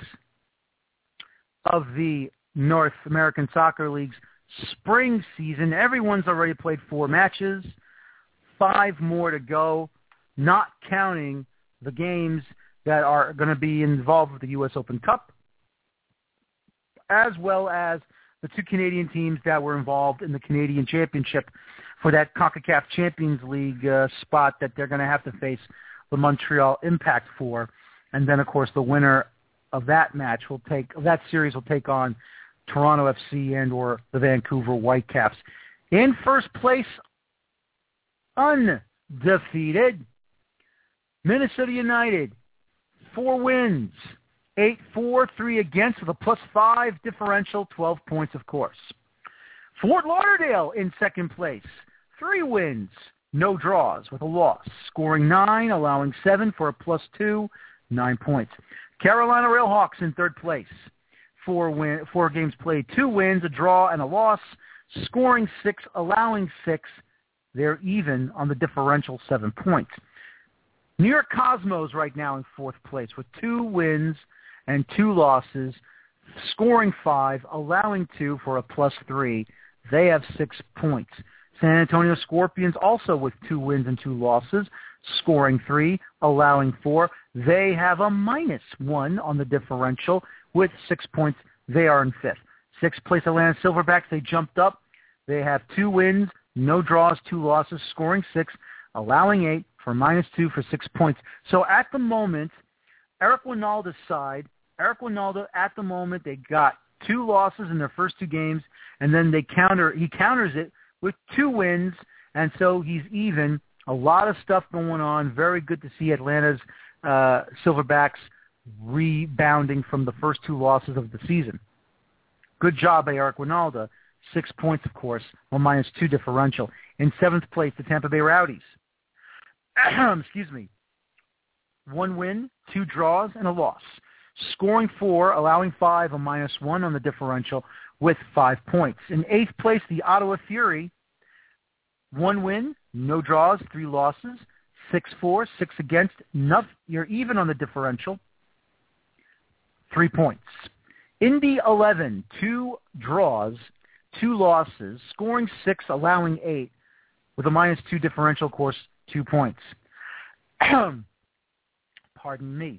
of the North American Soccer League's spring season, everyone's already played four matches. Five more to go, not counting the games that are going to be involved with the U S Open Cup, as well as the two Canadian teams that were involved in the Canadian Championship for that CONCACAF Champions League uh, spot that they're going to have to face the Montreal Impact for. And then, of course, the winner of that match will take, of that series will take on Toronto F C and or the Vancouver Whitecaps. In first place, undefeated, Minnesota United, four wins, eight four, three against with a plus five differential, twelve points, of course. Fort Lauderdale in second place, three wins, no draws with a loss, scoring nine, allowing seven for a plus two, nine points. Carolina Railhawks in third place, four win, four games played, two wins, a draw, and a loss, scoring six, allowing six. They're even on the differential, seven points. New York Cosmos right now in fourth place with two wins and two losses, scoring five, allowing two for a plus three. They have six points. San Antonio Scorpions also with two wins and two losses, scoring three, allowing four. They have a minus one on the differential with six points. They are in fifth. Sixth place Atlanta Silverbacks, they jumped up. They have two wins, no draws, two losses, scoring six, allowing eight for minus two for six points. So at the moment, Eric Winalda's side, Eric Winalda at the moment, they got two losses in their first two games, and then they counter. He counters it with two wins, and so he's even. A lot of stuff going on. Very good to see Atlanta's uh, Silverbacks rebounding from the first two losses of the season. Good job by Eric Winalda. Six points, of course, one minus two differential. In seventh place, the Tampa Bay Rowdies. Excuse me. One win, two draws, and a loss. Scoring four, allowing five, a minus one on the differential with five points. In eighth place, the Ottawa Fury. One win, no draws, three losses, six four, six against. Enough, you're even on the differential. Three points. Indy eleven, two draws, two losses, scoring six, allowing eight, with a minus two differential, of course, two points. Pardon me.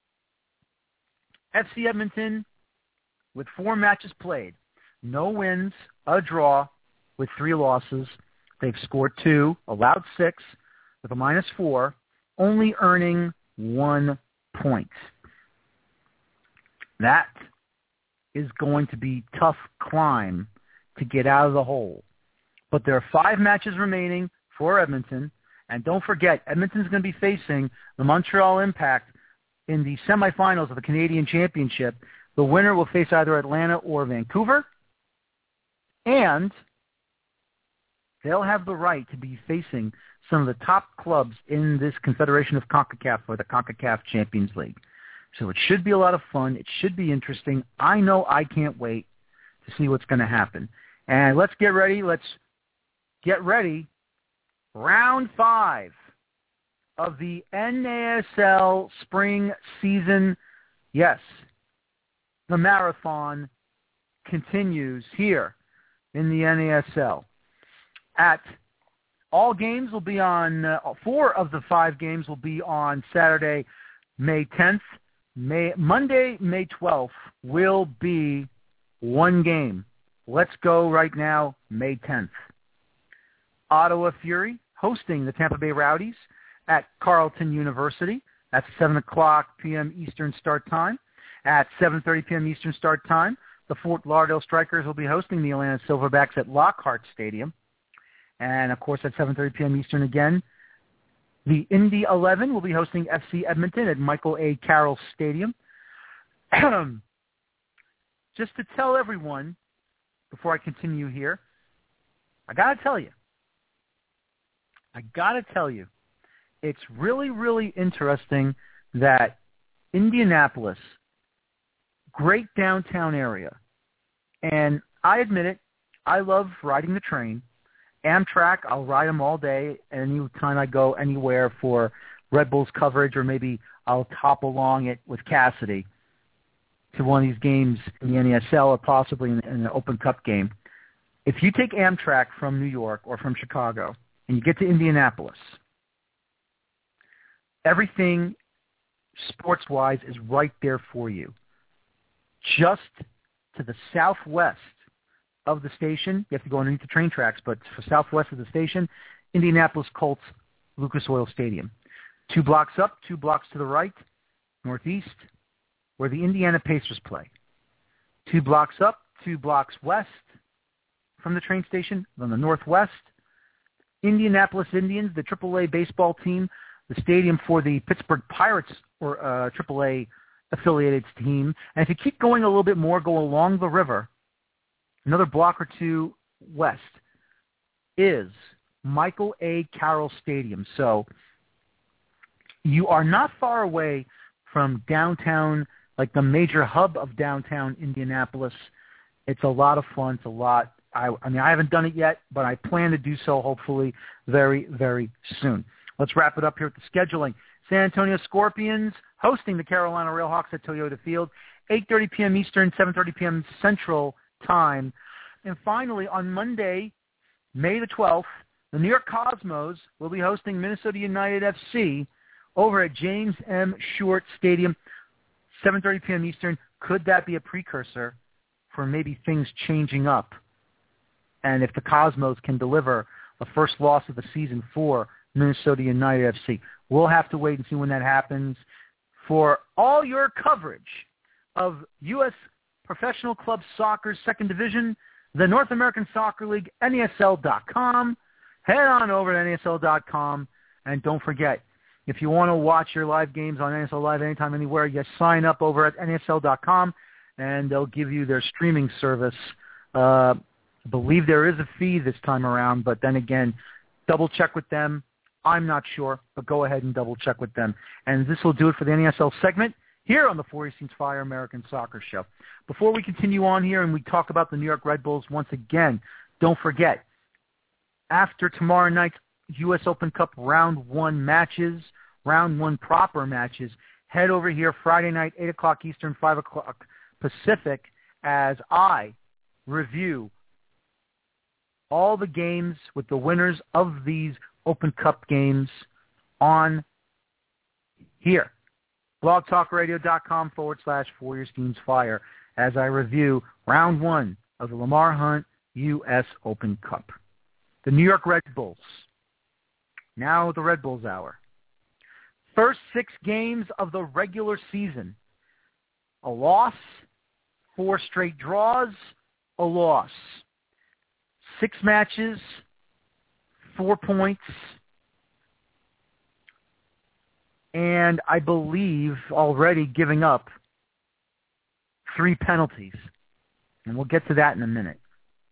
F C Edmonton, with four matches played, no wins, a draw, with three losses. They've scored two, allowed six, with a minus four, only earning one point. That is going to be tough climb to get out of the hole. But there are five matches remaining for Edmonton. And don't forget, Edmonton's going to be facing the Montreal Impact in the semifinals of the Canadian Championship. The winner will face either Atlanta or Vancouver. And they'll have the right to be facing some of the top clubs in this Confederation of CONCACAF or the CONCACAF Champions League. So it should be a lot of fun. It should be interesting. I know I can't wait to see what's going to happen. And let's get ready. Let's get ready. Round five of the N A S L spring season. Yes, the marathon continues here in the N A S L. At all games will be on, uh, four of the five games will be on Saturday, May tenth. May, Monday, May twelfth will be one game. Let's go right now, May tenth. Ottawa Fury hosting the Tampa Bay Rowdies at Carleton University. That's seven o'clock p.m. Eastern start time. At seven thirty p.m. Eastern start time, the Fort Lauderdale Strikers will be hosting the Atlanta Silverbacks at Lockhart Stadium. And, of course, at seven thirty p.m. Eastern again, the Indy eleven will be hosting F C Edmonton at Michael A. Carroll Stadium. Just to tell everyone, before I continue here, I got to tell you, I got to tell you, it's really, really interesting that Indianapolis, great downtown area, and I admit it, I love riding the train. Amtrak, I'll ride them all day, any time I go anywhere for Red Bulls coverage, or maybe I'll hop along it with Cassidy to one of these games in the N A S L or possibly in, in an Open Cup game. If you take Amtrak from New York or from Chicago and you get to Indianapolis, everything sports-wise is right there for you. Just to the southwest of the station, you have to go underneath the train tracks, but for southwest of the station, Indianapolis Colts Lucas Oil Stadium. Two blocks up, two blocks to the right, northeast, where the Indiana Pacers play. Two blocks up, two blocks west from the train station, on the northwest, Indianapolis Indians, the triple A baseball team, the stadium for the Pittsburgh Pirates, or uh, triple A affiliated team. And if you keep going a little bit more, go along the river, another block or two west, is Michael A. Carroll Stadium. So you are not far away from downtown, like the major hub of downtown Indianapolis. It's a lot of fun. It's a lot. I, I mean, I haven't done it yet, but I plan to do so hopefully very, very soon. Let's wrap it up here with the scheduling. San Antonio Scorpions hosting the Carolina Railhawks at Toyota Field, eight thirty p.m. Eastern, seven thirty p.m. Central Time. And finally, on Monday, May the twelfth, the New York Cosmos will be hosting Minnesota United F C over at James M. Short Stadium, seven thirty p.m. Eastern. Could that be a precursor for maybe things changing up? And if the Cosmos can deliver a first loss of the season for Minnesota United F C, we'll have to wait and see when that happens. For all your coverage of U S Professional Club Soccer's Second Division, the North American Soccer League, N A S L dot com. Head on over to N A S L dot com. And don't forget, if you want to watch your live games on N A S L Live anytime, anywhere, you sign up over at N A S L dot com, and they'll give you their streaming service. Uh, I believe there is a fee this time around, but then again, double check with them. I'm not sure, but go ahead and double check with them. And this will do it for the N A S L segment here on the Four Scenes Fire American Soccer Show. Before we continue on here and we talk about the New York Red Bulls once again, don't forget, after tomorrow night's U S Open Cup round one matches, round one proper matches, head over here Friday night, eight o'clock Eastern, five o'clock Pacific, as I review all the games with the winners of these Open Cup games on here. blogtalkradio.com forward slash Feuerstein's Fire as I review round one of the Lamar Hunt U S Open Cup. The New York Red Bulls. Now the Red Bulls Hour. First six games of the regular season. A loss, four straight draws, a loss. six matches, four points, and I believe already giving up three penalties. And we'll get to that in a minute.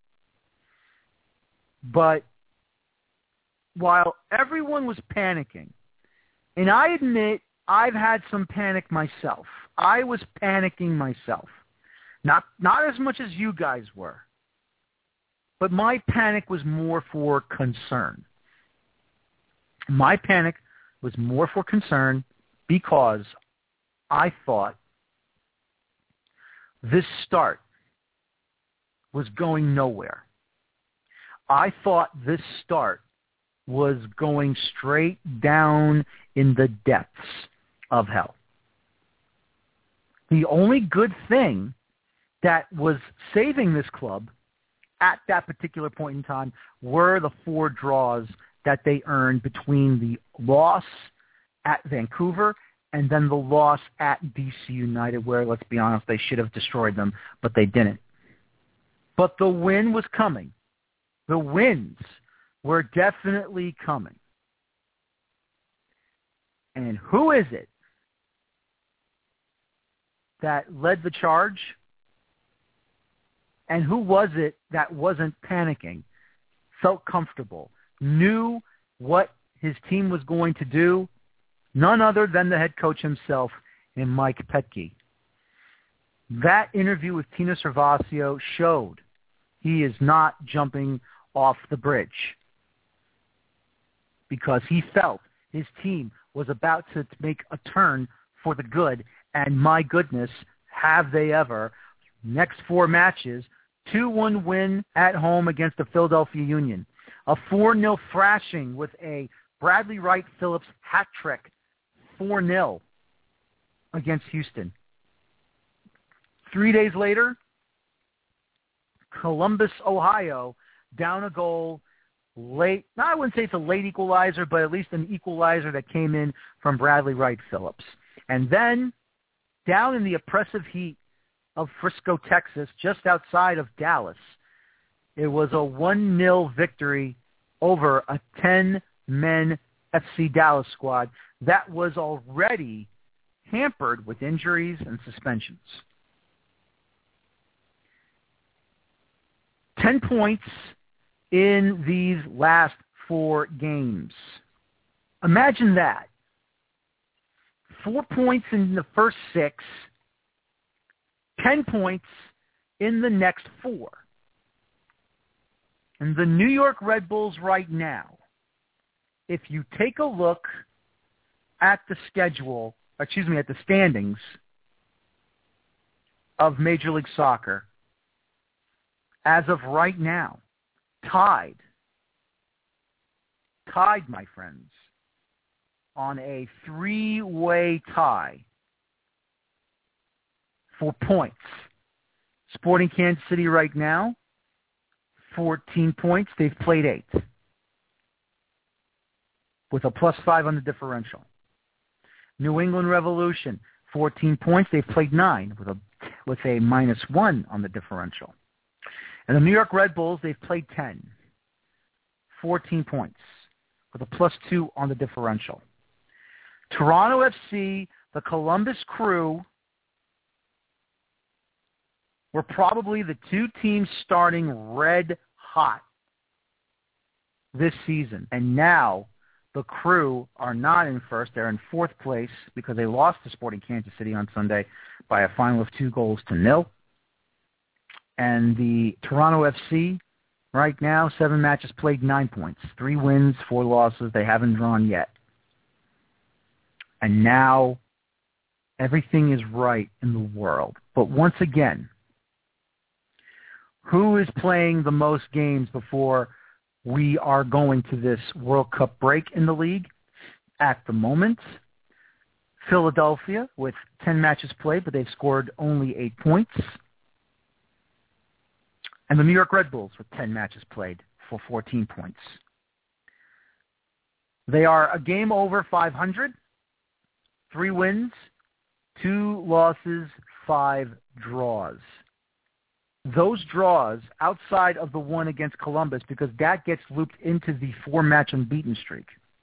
But while everyone was panicking, and I admit I've had some panic myself. I was panicking myself. Not not as much as you guys were. But my panic was more for concern. My panic was more for concern because I thought this start was going nowhere. I thought this start was going straight down in the depths of hell. The only good thing that was saving this club at that particular point in time were the four draws that they earned between the loss at Vancouver and then the loss at D C United, where, let's be honest, they should have destroyed them, but they didn't. But the win was coming. The wins were definitely coming. And who is it that led the charge? And who was it that wasn't panicking, felt comfortable, knew what his team was going to do? None other than the head coach himself, and Mike Petke. That interview with Tino Servacio showed he is not jumping off the bridge because he felt his team was about to make a turn for the good, and my goodness, have they ever. Next four matches, two one win at home against the Philadelphia Union, a four nil thrashing with a Bradley Wright Phillips hat trick, four nil against Houston. Three days later, Columbus, Ohio, down a goal late. No, I wouldn't say it's a late equalizer, but at least an equalizer that came in from Bradley Wright Phillips. And then down in the oppressive heat of Frisco, Texas, just outside of Dallas, it was a one nil victory over a ten-men F C Dallas squad that was already hampered with injuries and suspensions. Ten points in these last four games. Imagine that. Four points in the first six, ten points in the next four. And the New York Red Bulls right now, if you take a look at the schedule, excuse me, at the standings of Major League Soccer, as of right now, tied, tied, my friends, on a three-way tie for points. Sporting Kansas City right now, fourteen points. They've played eight with a plus five on the differential. New England Revolution, fourteen points. They've played nine with a with a minus one on the differential. And the New York Red Bulls, they've played ten, fourteen points with a plus two on the differential. Toronto F C, the Columbus Crew, were probably the two teams starting red hot this season. And now the Crew are not in first. They're in fourth place because they lost to Sporting Kansas City on Sunday by a final of two goals to nil. And the Toronto F C, right now, seven matches played, nine points. Three wins, four losses. They haven't drawn yet. And now everything is right in the world. But once again, who is playing the most games before we are going to this World Cup break in the league? At the moment, Philadelphia with ten matches played, but they've scored only eight points. And the New York Red Bulls with ten matches played for fourteen points. They are a game over five hundred, three wins, two losses, five draws. those draws outside of the one against Columbus, because that gets looped into the four-match unbeaten streak.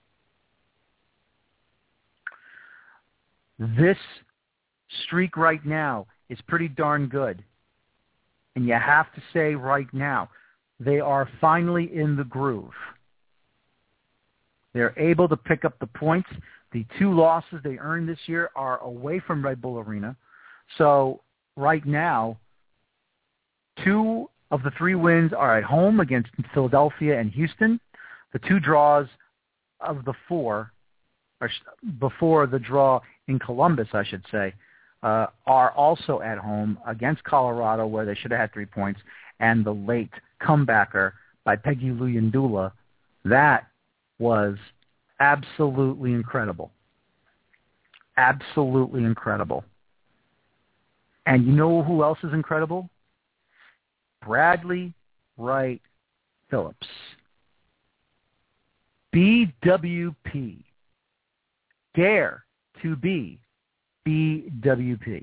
This streak right now is pretty darn good. And you have to say right now, they are finally in the groove. They're able to pick up the points. The two losses they earned this year are away from Red Bull Arena. So right now, two of the three wins are at home against Philadelphia and Houston. The two draws of the four, or before the draw in Columbus, I should say, uh, are also at home against Colorado, where they should have had three points, and the late comebacker by Peggy Luyendula. That was absolutely incredible. Absolutely incredible. And you know who else is incredible? Bradley Wright Phillips. B W P. Dare to be B W P.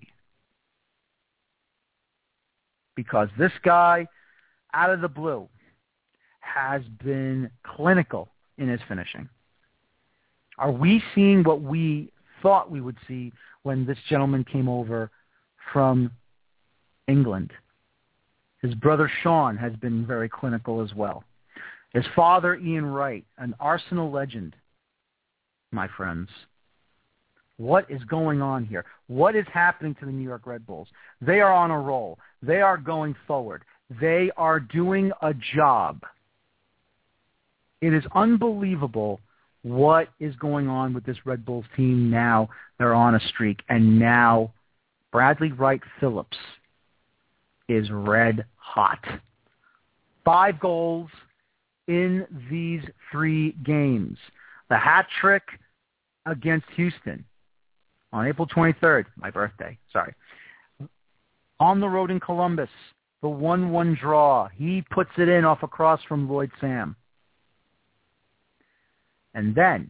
Because this guy, out of the blue, has been clinical in his finishing. Are we seeing what we thought we would see when this gentleman came over from England? His brother Sean has been very clinical as well. His father, Ian Wright, an Arsenal legend, my friends. What is going on here? What is happening to the New York Red Bulls? They are on a roll. They are going forward. They are doing a job. It is unbelievable what is going on with this Red Bulls team now. They're on a streak. And now Bradley Wright Phillips is red hot. Five goals in these three games. The hat trick against Houston on April twenty-third, my birthday, sorry. On the road in Columbus, the one one draw. He puts it in off across from Lloyd Sam. And then,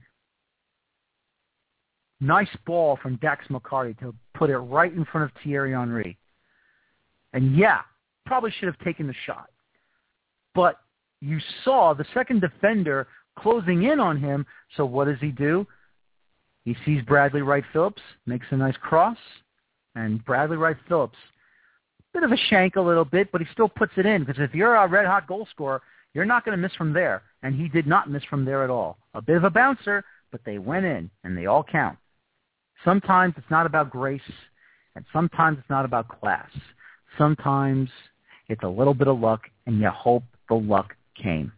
nice ball from Dax McCarty to put it right in front of Thierry Henry. And yeah, probably should have taken the shot. But you saw the second defender closing in on him, so what does he do? He sees Bradley Wright Phillips, makes a nice cross, and Bradley Wright Phillips, bit of a shank a little bit, but he still puts it in, because if you're a red-hot goal scorer, you're not going to miss from there, and he did not miss from there at all. A bit of a bouncer, but they went in, and they all count. Sometimes it's not about grace, and sometimes it's not about class. Sometimes it's a little bit of luck, and you hope the luck came.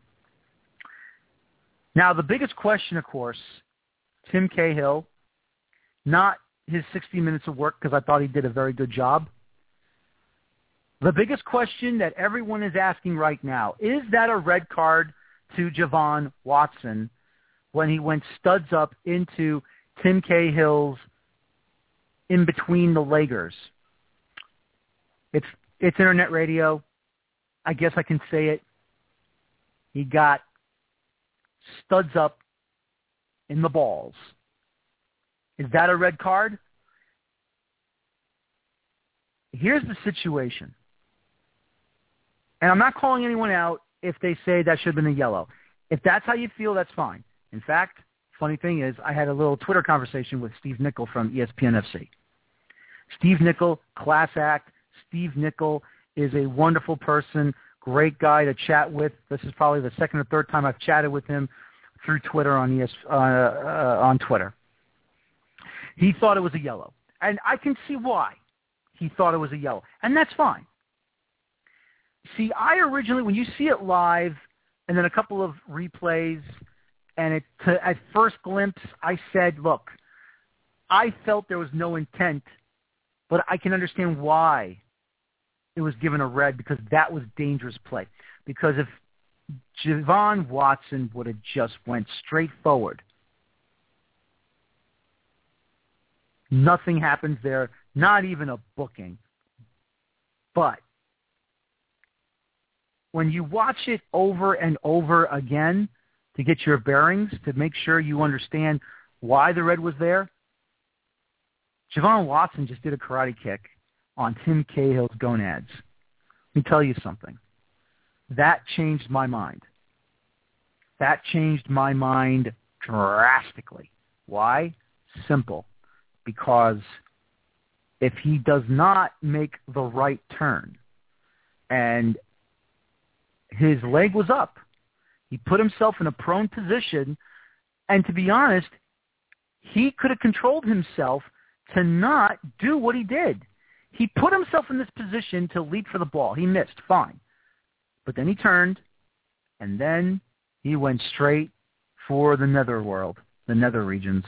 Now, the biggest question, of course, Tim Cahill, not his sixty minutes of work, because I thought he did a very good job. The biggest question that everyone is asking right now, is that a red card to Javon Watson when he went studs up into Tim Cahill's in between the leggers? It's it's internet radio. I guess I can say it. He got studs up in the balls. Is that a red card? Here's the situation. And I'm not calling anyone out if they say that should have been a yellow. If that's how you feel, that's fine. In fact, funny thing is, I had a little Twitter conversation with Steve Nickel from E S P N F C. Steve Nickel, class act. Steve Nickel is a wonderful person, great guy to chat with. This is probably the second or third time I've chatted with him through Twitter on E S uh, uh, on Twitter. He thought it was a yellow, and I can see why he thought it was a yellow, and that's fine. See, I originally, when you see it live, and then a couple of replays, and it, to, at first glimpse, I said, look, I felt there was no intent, but I can understand why it was given a red, because that was dangerous play. Because if Javon Watson would have just went straight forward, nothing happens there, not even a booking. But when you watch it over and over again to get your bearings, to make sure you understand why the red was there, Javon Watson just did a karate kick on Tim Cahill's gonads. Let me tell you something. That changed my mind. That changed my mind drastically. Why? Simple. Because if he does not make the right turn, and his leg was up, he put himself in a prone position, and to be honest, he could have controlled himself to not do what he did. He put himself in this position to leap for the ball. He missed, fine. But then he turned, and then he went straight for the netherworld, the nether regions.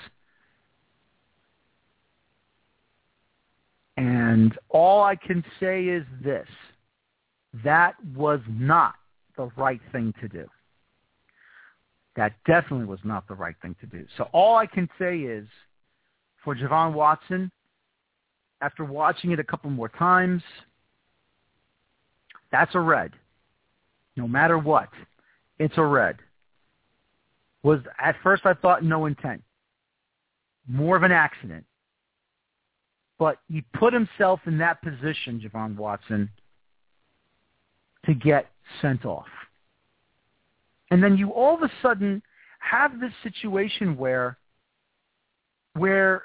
And all I can say is this. That was not the right thing to do. That definitely was not the right thing to do. So all I can say is, for Javon Watson, after watching it a couple more times, that's a red. No matter what, it's a red. Was at first I thought no intent. More of an accident. But he put himself in that position, Javon Watson, to get sent off. And then you all of a sudden have this situation where, where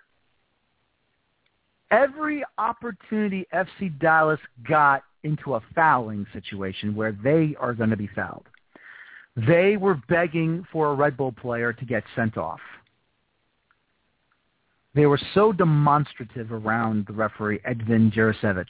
every opportunity F C Dallas got into a fouling situation where they are going to be fouled, they were begging for a Red Bull player to get sent off. They were so demonstrative around the referee, Edvin Jurasevich.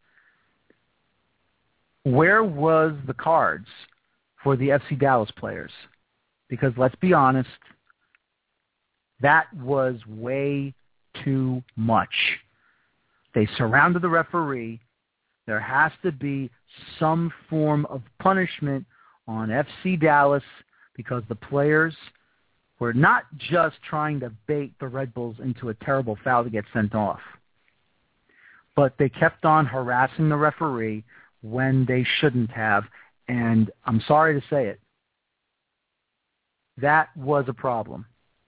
Where was the cards for the F C Dallas players? Because let's be honest, that was way too much. They surrounded the referee. There has to be some form of punishment on F C Dallas because the players were not just trying to bait the Red Bulls into a terrible foul to get sent off, but they kept on harassing the referee when they shouldn't have. And I'm sorry to say it, that was a problem.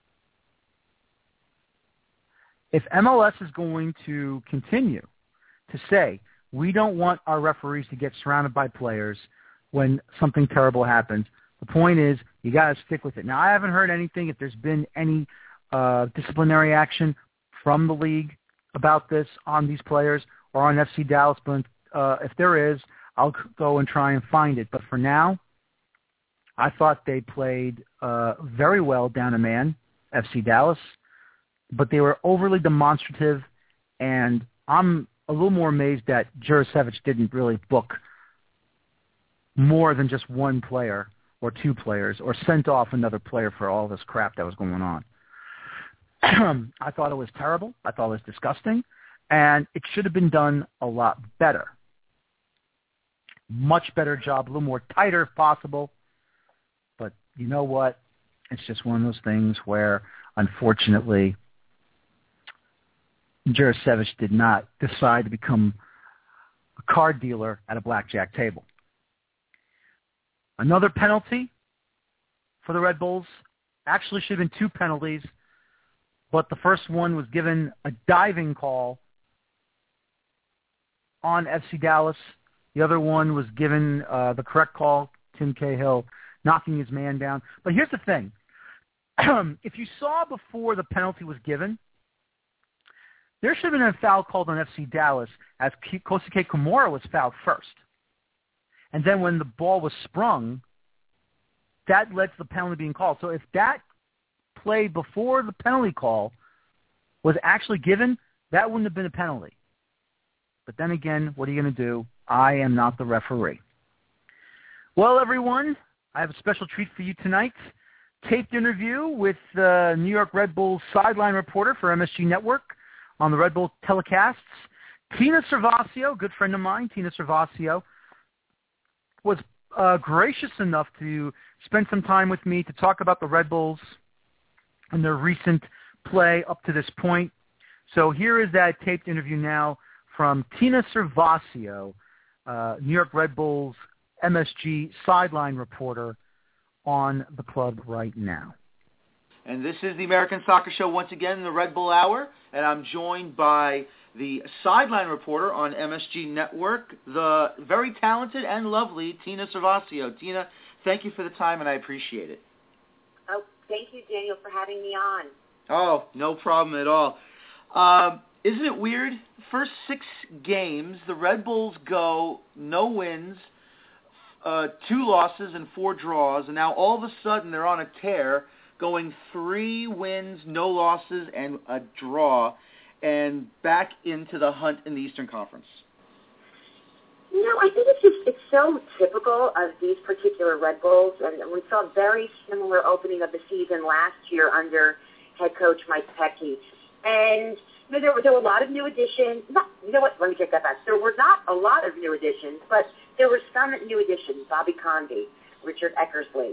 If M L S is going to continue to say, we don't want our referees to get surrounded by players when something terrible happens, the point is you got to stick with it. Now, I haven't heard anything, if there's been any uh, disciplinary action from the league about this on these players or on F C Dallas, but uh, if there is, I'll go and try and find it. But for now, I thought they played uh, very well down a man, F C Dallas, but they were overly demonstrative, and I'm a little more amazed that Jurasevich didn't really book more than just one player or two players or sent off another player for all this crap that was going on. I thought it was terrible. I thought it was disgusting, and it should have been done a lot better. Much better job, a little more tighter if possible. But you know what? It's just one of those things where, unfortunately, Jurasevich did not decide to become a card dealer at a blackjack table. Another penalty for the Red Bulls. Actually should have been two penalties, but the first one was given a diving call on F C Dallas. The other one was given uh, the correct call, Tim Cahill knocking his man down. But here's the thing. If you saw before the penalty was given, there should have been a foul called on F C Dallas as Kosuke Kimura was fouled first. And then when the ball was sprung, that led to the penalty being called. So if that play before the penalty call was actually given, that wouldn't have been a penalty. But then again, what are you going to do? I am not the referee. Well, everyone, I have a special treat for you tonight. Taped interview with uh, New York Red Bulls sideline reporter for M S G Network on the Red Bull telecasts. Tina Servacio, good friend of mine, Tina Servacio, was uh, gracious enough to spend some time with me to talk about the Red Bulls and their recent play up to this point. So here is that taped interview now from Tina Servacio, uh, New York Red Bulls M S G sideline reporter on the club right now. And this is the American Soccer Show once again in the Red Bull Hour, and I'm joined by the sideline reporter on M S G Network, the very talented and lovely Tina Servasio. Tina, thank you for the time, and I appreciate it. Oh, thank you, Daniel, for having me on. Oh, no problem at all. Um, isn't it weird? First six games, the Red Bulls go no wins, uh, two losses and four draws, and now all of a sudden they're on a tear, going three wins, no losses, and a draw, and back into the hunt in the Eastern Conference. You know, I think it's just it's so typical of these particular Red Bulls, and we saw a very similar opening of the season last year under head coach Mike Petke. And you know, there were there were a lot of new additions. Not, you know what? Let me take that back. There were not a lot of new additions, but there were some new additions. Bobby Convey, Richard Eckersley,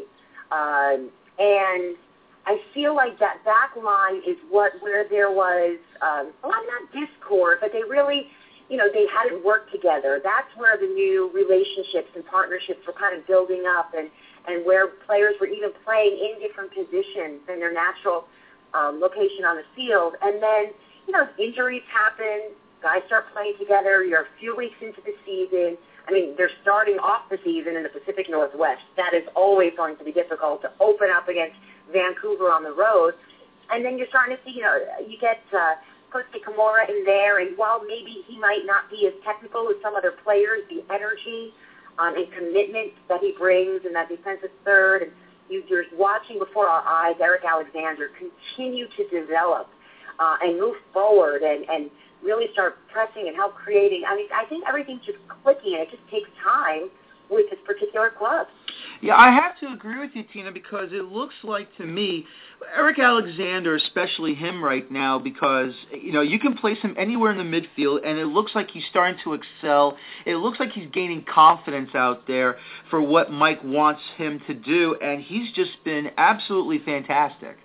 um, and I feel like that back line is what where there was um, a lot of not discord, but they really. You know, they hadn't worked together. That's where the new relationships and partnerships were kind of building up, and, and where players were even playing in different positions than their natural um, location on the field. And then, you know, injuries happen, guys start playing together, you're a few weeks into the season. I mean, they're starting off the season in the Pacific Northwest. That is always going to be difficult to open up against Vancouver on the road. And then you're starting to see, you know, you get uh, – Kosuke Kimura in there, and while maybe he might not be as technical as some other players, the energy um, and commitment that he brings in that defensive third, and you, you're watching before our eyes Eric Alexander continue to develop uh, and move forward and, and really start pressing and help creating. I mean, I think everything's just clicking, and it just takes time with this particular club. Yeah, I have to agree with you, Tina, because it looks like to me, Eric Alexander, especially him right now, because, you know, you can place him anywhere in the midfield, and it looks like he's starting to excel. It looks like he's gaining confidence out there for what Mike wants him to do, and he's just been absolutely fantastic.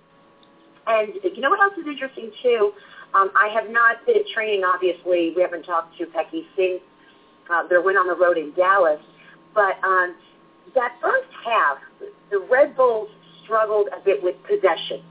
And you know what else is interesting, too? Um, I have not been at training, obviously. We haven't talked to Petke since uh, their win on the road in Dallas. But um, that first half, the Red Bulls struggled a bit with possession.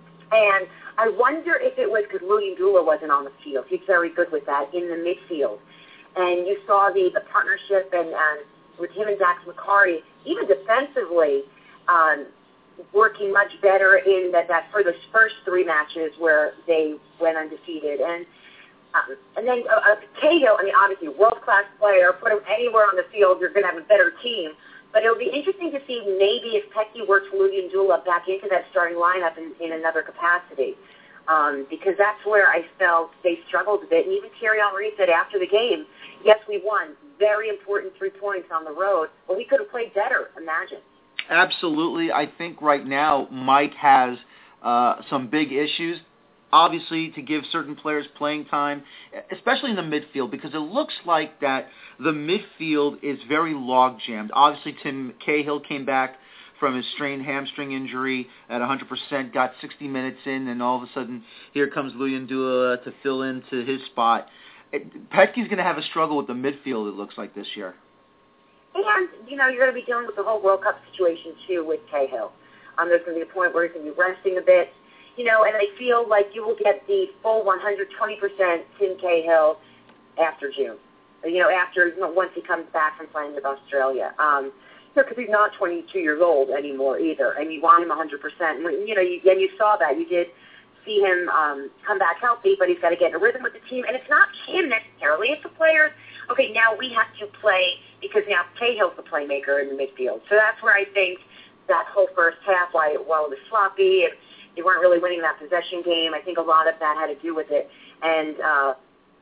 And I wonder if it was because William Dula wasn't on the field. He's very good with that in the midfield. And you saw the, the partnership and um, with him and Dax McCarty, even defensively, um, working much better in that, that for those first three matches where they went undefeated. And Um, and then uh, uh, Cahill, I mean, obviously, world-class player. Put him anywhere on the field, you're going to have a better team. But it'll be interesting to see maybe if Petke works William Dula back into that starting lineup in, in another capacity, um, because that's where I felt they struggled a bit. And even Thierry Henry said after the game, yes, we won. Very important three points on the road. Well, we could have played better, imagine. Absolutely. I think right now Mike has uh, some big issues. Obviously, to give certain players playing time, especially in the midfield, because it looks like that the midfield is very log-jammed. Obviously, Tim Cahill came back from his strained hamstring injury at one hundred percent, got sixty minutes in, and all of a sudden, here comes William Dula to fill into his spot. Petke's going to have a struggle with the midfield, it looks like, this year. And, you know, you're going to be dealing with the whole World Cup situation, too, with Cahill. Um, there's going to be a point where he's going to be resting a bit. You know, and I feel like you will get the full one hundred twenty percent Tim Cahill after June. You know, after, you know, once he comes back from playing with Australia. Um, because he's not twenty-two years old anymore either, and you want him one hundred percent. And, you know, you, and you saw that. You did see him um, come back healthy, but he's got to get in a rhythm with the team. And it's not him necessarily. It's the players. Okay, now we have to play because now Cahill's the playmaker in the midfield. So that's where I think that whole first half, while, while it was sloppy, and they weren't really winning that possession game. I think a lot of that had to do with it. And, uh,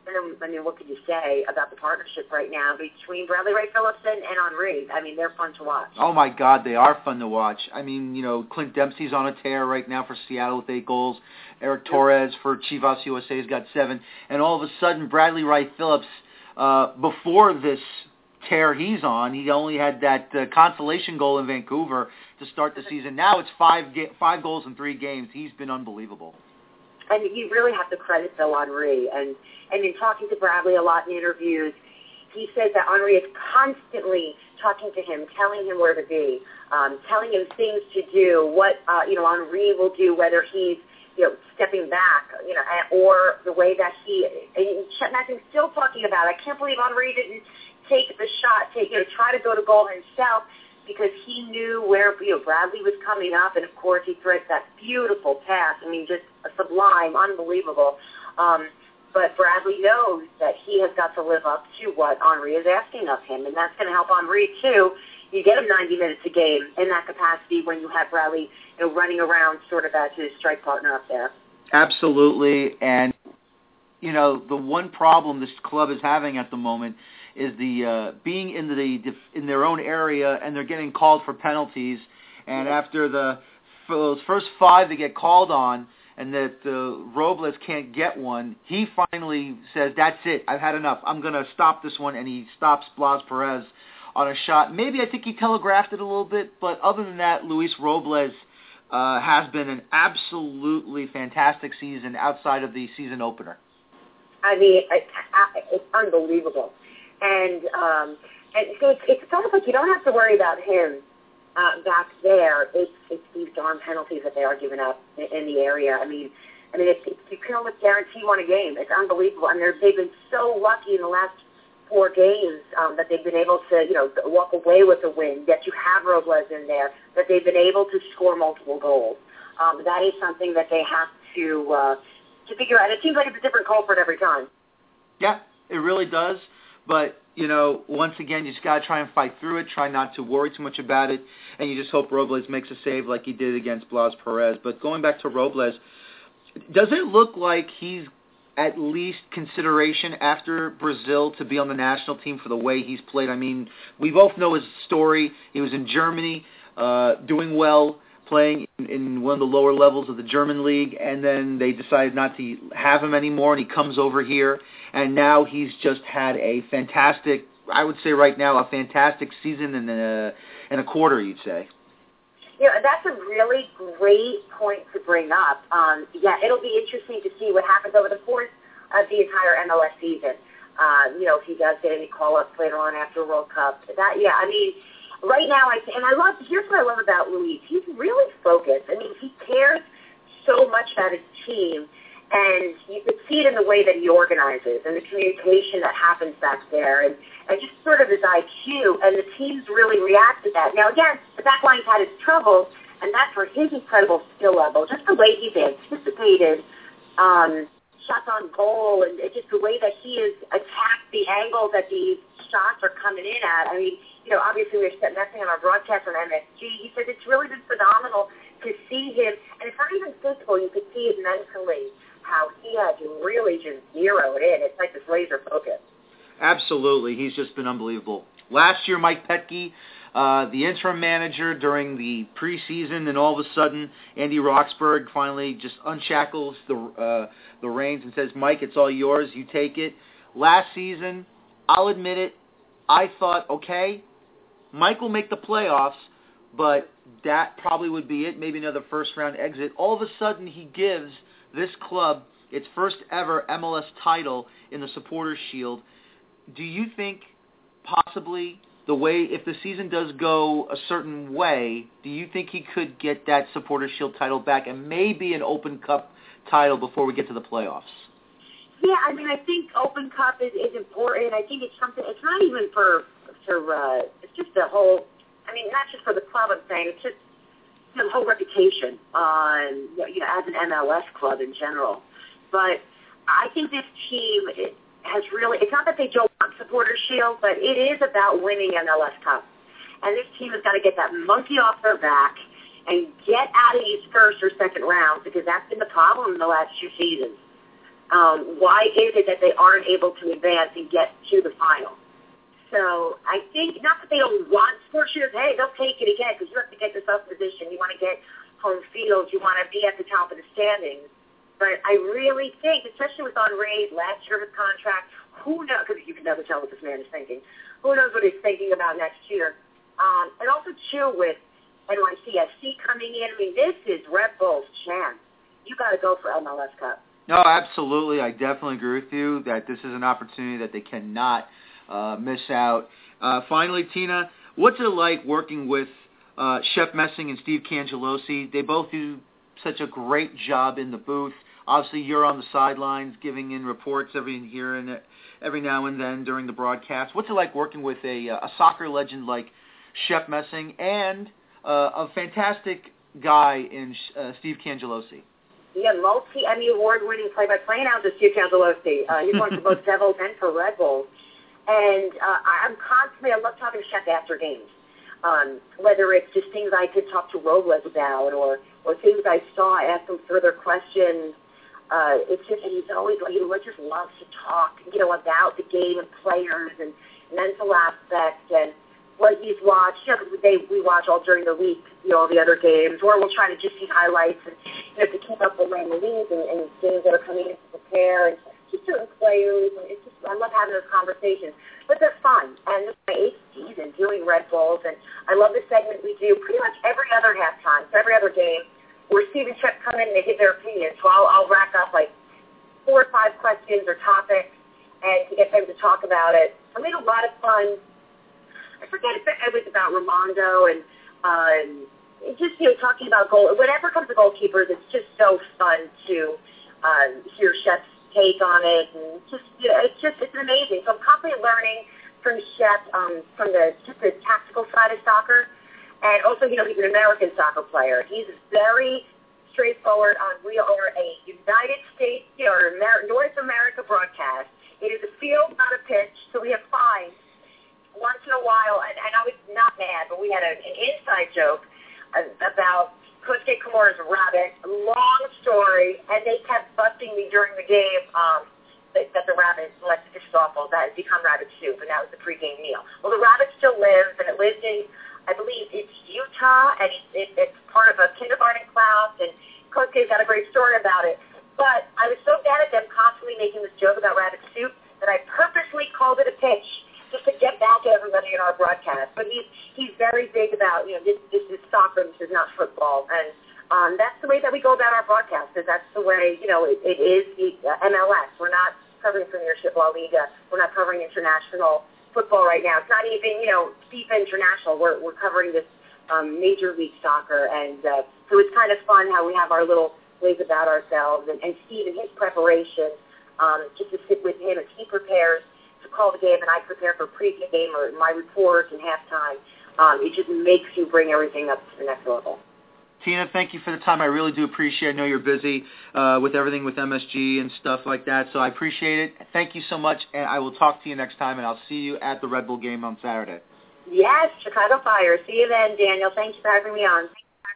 I mean, what could you say about the partnership right now between Bradley Ray Phillips and, and Henry? I mean, they're fun to watch. Oh, my God, they are fun to watch. I mean, you know, Clint Dempsey's on a tear right now for Seattle with eight goals. Eric Torres for Chivas U S A has got seven. And all of a sudden, Bradley Ray Phillips, uh, before this tear he's on, he only had that uh, consolation goal in Vancouver to start the season. Now it's five ga- five goals in three games. He's been unbelievable. And you really have to credit Phil Henry. And, and in talking to Bradley a lot in interviews, he says that Henry is constantly talking to him, telling him where to be, um, telling him things to do, what uh, you know Henry will do, whether he's you know, stepping back, you know, or the way that he, and Chet Massing's still talking about, I can't believe Henri didn't take the shot, take, you know, try to go to goal himself, because he knew where, you know, Bradley was coming up, and of course he threads that beautiful pass. I mean, just a sublime, unbelievable. Um, but Bradley knows that he has got to live up to what Henri is asking of him, and that's going to help Henri too. You get him ninety minutes a game in that capacity when you have Bradley, you know, running around sort of as his strike partner up there. Absolutely, and you know, the one problem this club is having at the moment is the uh, being in the in their own area, and they're getting called for penalties. And after the for those first five that get called on, and that uh, Robles can't get one, he finally says, "That's it. I've had enough. I'm going to stop this one," and he stops Blas Perez on a shot. Maybe I think he telegraphed it a little bit, but other than that, Luis Robles uh, has been an absolutely fantastic season outside of the season opener. I mean, it's unbelievable. And um, and so it's, it's almost like you don't have to worry about him uh, back there. It's it's these darn penalties that they are giving up in, in the area. I mean, I mean, it's, it's, you can almost guarantee one a game. It's unbelievable, and they're, they've been so lucky in the last four games um, that they've been able to, you know, walk away with a win. That you have Robles in there, that they've been able to score multiple goals. Um, that is something that they have to uh, to figure out. It seems like it's a different culprit every time. Yeah, it really does. But, you know, once again, you just got to try and fight through it, try not to worry too much about it, and you just hope Robles makes a save like he did against Blas Perez. But going back to Robles, does it look like he's at least consideration after Brazil to be on the national team for the way he's played? I mean, we both know his story. He was in Germany uh, doing well, playing in, in one of the lower levels of the German league, and then they decided not to have him anymore, and he comes over here, and now he's just had a fantastic, I would say right now, a fantastic season and a, and a quarter, you'd say. Yeah, that's a really great point to bring up. Um, yeah, it'll be interesting to see what happens over the course of the entire M L S season. Uh, you know, if he does get any call-ups later on after World Cup. That, yeah, I mean, right now, I and I love, here's what I love about Luis. He's really focused. I mean, he cares so much about his team, and you can see it in the way that he organizes and the communication that happens back there, and, and just sort of his I Q, and the teams really react to that. Now, again, the back line's had its troubles, and that's where his incredible skill level, just the way he's anticipated um, shots on goal, and just the way that he has attacked the angle that these shots are coming in at. I mean, you know, obviously we we're setting that thing on our broadcast on M S G. He said it's really been phenomenal to see him, and it's not even physical. You could see it mentally, how he had to really just zero it in. It's like this laser focus. Absolutely. He's just been unbelievable. Last year, Mike Petke, uh, the interim manager during the preseason, and all of a sudden, Andy Roxburgh finally just unshackles the uh, the reins and says, "Mike, it's all yours. You take it." Last season, I'll admit it, I thought, okay, Mike will make the playoffs, but that probably would be it, maybe another first-round exit. All of a sudden, he gives this club its first ever M L S title in the Supporters' Shield. Do you think possibly the way, if the season does go a certain way, do you think he could get that Supporters' Shield title back and maybe an Open Cup title before we get to the playoffs? Yeah, I mean, I think Open Cup is, is important. I think it's something, it's not even for, for uh, it's just the whole, I mean, not just for the club, I'm saying, it's just the whole reputation on, you know, as an M L S club in general. But I think this team it has really, it's not that they don't want Supporters' Shield, but it is about winning M L S Cup. And this team has got to get that monkey off their back and get out of these first or second rounds, because that's been the problem in the last two seasons. Um, why is it that they aren't able to advance and get to the final? So I think, not that they don't want Supporters' Shield, hey, they'll take it again, because you have to get yourself position. You want to get home field. You want to be at the top of the standings. But I really think, especially with Henri, last year of his contract, who knows, because you can never tell what this man is thinking. Who knows what he's thinking about next year? Um, and also, too, with N Y C F C coming in, I mean, this is Red Bull's chance. You got to go for M L S Cup. No, absolutely. I definitely agree with you that this is an opportunity that they cannot uh, miss out. Uh, finally, Tina, what's it like working with uh, Shep Messing and Steve Cangelosi? They both do such a great job in the booth. Obviously, you're on the sidelines giving in reports every here and every now and then during the broadcast. What's it like working with a, a soccer legend like Shep Messing and uh, a fantastic guy in uh, Steve Cangelosi? Yeah, multi-Emmy award-winning play-by-play announcer Steve Cangelosi. Uh, he's worked for both Devils and for Red Bulls. And uh, I'm constantly, I love talking to Shep after games. Um, whether it's just things I could talk to Robles about or, or things I saw, ask him further questions. Uh, it's just, and he's always, he just loves to talk, you know, about the game and players and mental aspects and what he's watched. You know, because they, we watch all during the week, you know, all the other games, or we'll try to just see highlights and, you know, to keep up with around the league and, and games that are coming in to prepare and just certain players. And it's just, I love having those conversations. But they're fun. And this is my eighth season doing Red Bulls, and I love the segment we do pretty much every other halftime, so every other game, where Steve and Shep come in and they give their opinions. So I'll, I'll rack up like four or five questions or topics and to get them to talk about it. I made a lot of fun. I forget if it was about Ramondo and um, just, you know, talking about goal. Whenever it comes to goalkeepers, it's just so fun to um, hear Shep's take on it. And just, you know, it's just, it's amazing. So I'm constantly learning from Shep um, from the just the tactical side of soccer. And also, you know, he's an American soccer player. He's very straightforward on we are a United States, you know, Amer- North America broadcast. It is a field, not a pitch, so we have fines once in a while. And, and I was not mad, but we had a, an inside joke about Kosuke Kimura's rabbit. Long story, and they kept busting me during the game um, that, that the rabbit, like, this is awful, that had become rabbit soup, and that was the pregame meal. Well, the rabbit still lives, and it lives in, I believe it's Utah, and it, it, it's part of a kindergarten class, and Kosuke's got a great story about it. But I was so mad at them constantly making this joke about rabbit soup that I purposely called it a pitch just to get back at everybody in our broadcast. But he's he's very big about, you know, this, this is soccer, this is not football. And um, that's the way that we go about our broadcast, because that's the way, you know, it, it is the uh, M L S. We're not covering Premiership La Liga. We're not covering international football right now. It's not even, you know, FIFA International. We're we're covering this um, Major League Soccer, and uh, so it's kind of fun how we have our little ways about ourselves. And, and Steve, in his preparation, um, just to sit with him as he prepares to call the game, and I prepare for pre-game or my reports and halftime. Um, it just makes you bring everything up to the next level. Tina, thank you for the time. I really do appreciate it. I know you're busy uh, with everything with M S G and stuff like that, so I appreciate it. Thank you so much, and I will talk to you next time, and I'll see you at the Red Bull game on Saturday. Yes, Chicago Fire. See you then, Daniel. Thanks for having me on.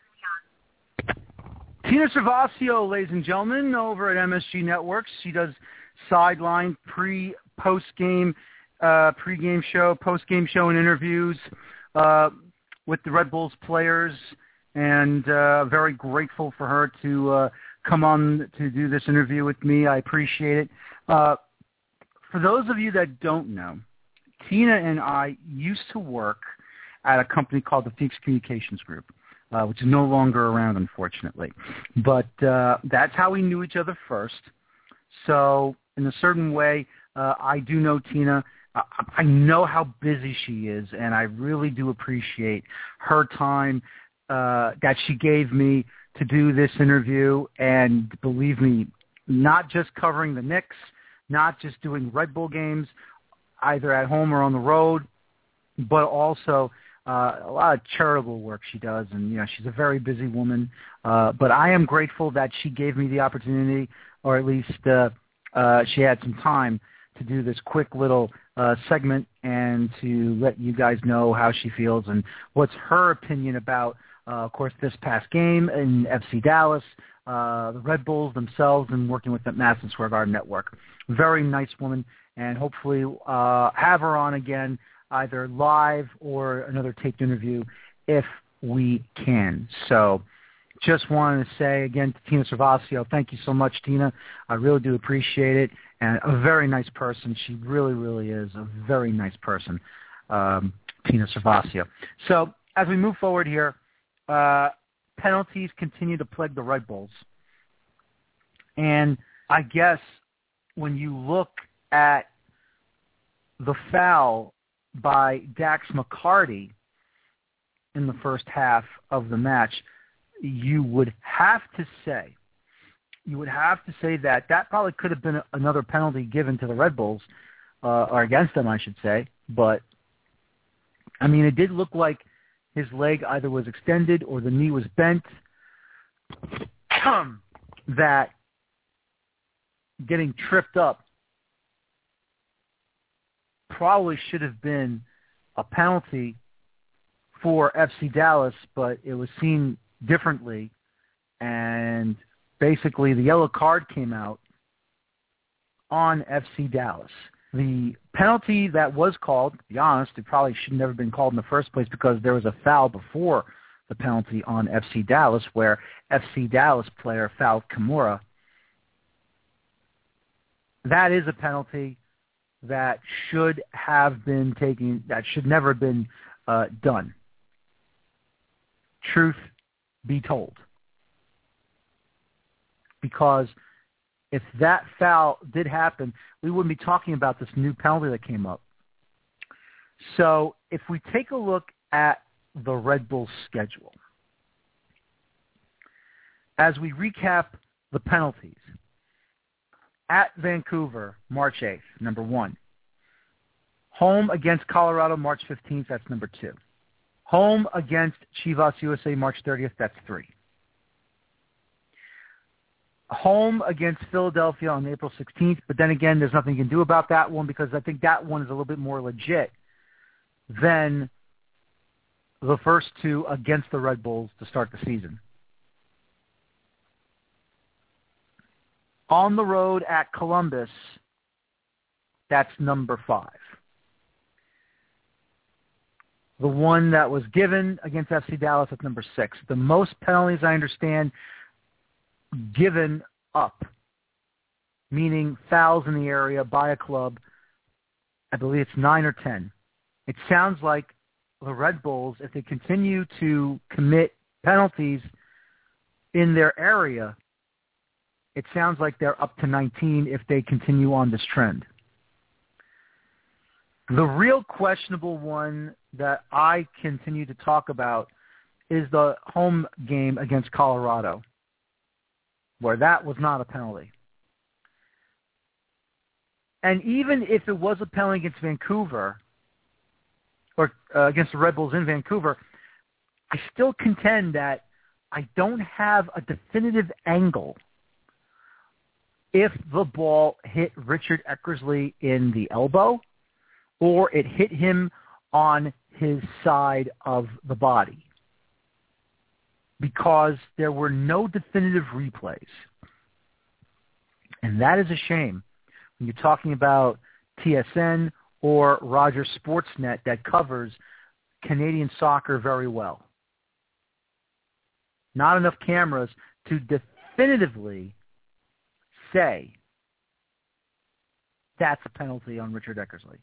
Tina Servacio, ladies and gentlemen, over at M S G Networks. She does sideline, pre, post-game, uh, pre-game show, post-game show and interviews uh, with the Red Bulls players. And uh, very grateful for her to uh, come on to do this interview with me. I appreciate it. Uh, for those of you that don't know, Tina and I used to work at a company called the Phoenix Communications Group, uh, which is no longer around, unfortunately. But uh, that's how we knew each other first. So in a certain way, uh, I do know Tina. I, I know how busy she is, and I really do appreciate her time Uh, that she gave me to do this interview. And believe me, not just covering the Knicks, not just doing Red Bull games, either at home or on the road, but also uh, a lot of charitable work she does. And, you know, she's a very busy woman. Uh, but I am grateful that she gave me the opportunity, or at least uh, uh, she had some time to do this quick little uh, segment and to let you guys know how she feels and what's her opinion about Uh, of course, this past game in F C Dallas, uh, the Red Bulls themselves, and working with the Madison Square Garden Network. Very nice woman, and hopefully uh, have her on again, either live or another taped interview if we can. So just wanted to say again to Tina Servacio, thank you so much, Tina. I really do appreciate it, and a very nice person. She really, really is a very nice person, um, Tina Servacio. So as we move forward here, Uh, penalties continue to plague the Red Bulls. And I guess when you look at the foul by Dax McCarty in the first half of the match, you would have to say, you would have to say that that probably could have been another penalty given to the Red Bulls, uh, or against them, I should say. But, I mean, it did look like his leg either was extended or the knee was bent. That getting tripped up probably should have been a penalty for F C Dallas, but it was seen differently, and basically the yellow card came out on F C Dallas. The penalty that was called, to be honest, it probably should never have been called in the first place because there was a foul before the penalty on F C Dallas where F C Dallas player fouled Kimura. That is a penalty that should have been taken, that should never have been uh, done. Truth be told. Because if that foul did happen, we wouldn't be talking about this new penalty that came up. So if we take a look at the Red Bulls schedule, as we recap the penalties, at Vancouver, March eighth, number one. Home against Colorado, March fifteenth, that's number two. Home against Chivas U S A, March thirtieth, that's three. Home against Philadelphia on April sixteenth, but then again, there's nothing you can do about that one because I think that one is a little bit more legit than the first two against the Red Bulls to start the season. On the road at Columbus, that's number five. The one that was given against F C Dallas at number six. The most penalties, I understand, given up, meaning fouls in the area by a club, I believe it's nine or ten. It sounds like the Red Bulls, if they continue to commit penalties in their area, it sounds like they're up to nineteen if they continue on this trend. The real questionable one that I continue to talk about is the home game against Colorado, where that was not a penalty. And even if it was a penalty against Vancouver, or uh, against the Red Bulls in Vancouver, I still contend that I don't have a definitive angle if the ball hit Richard Eckersley in the elbow or it hit him on his side of the body, because there were no definitive replays. And that is a shame when you're talking about T S N or Rogers Sportsnet that covers Canadian soccer very well. Not enough cameras to definitively say that's a penalty on Richard Eckersley.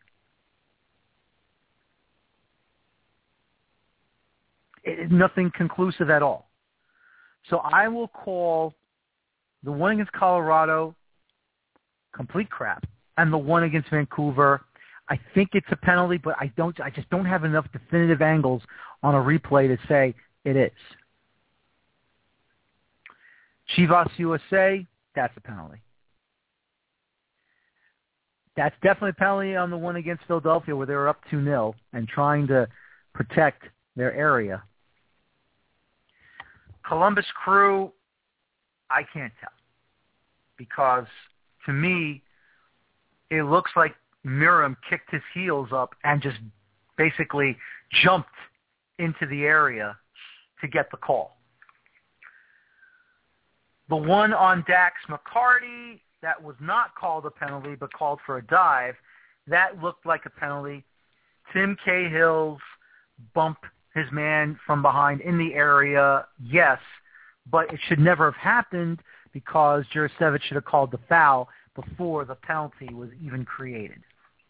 It is nothing conclusive at all. So I will call the one against Colorado complete crap, and the one against Vancouver, I think it's a penalty, but I don't. I just don't have enough definitive angles on a replay to say it is. Chivas U S A, that's a penalty. That's definitely a penalty on the one against Philadelphia where they were up two nil and trying to protect their area. Columbus Crew, I can't tell. Because to me, it looks like Miriam kicked his heels up and just basically jumped into the area to get the call. The one on Dax McCarty, that was not called a penalty but called for a dive, that looked like a penalty. Tim Cahill's bump his man from behind in the area, yes, but it should never have happened because Jurasevich should have called the foul before the penalty was even created.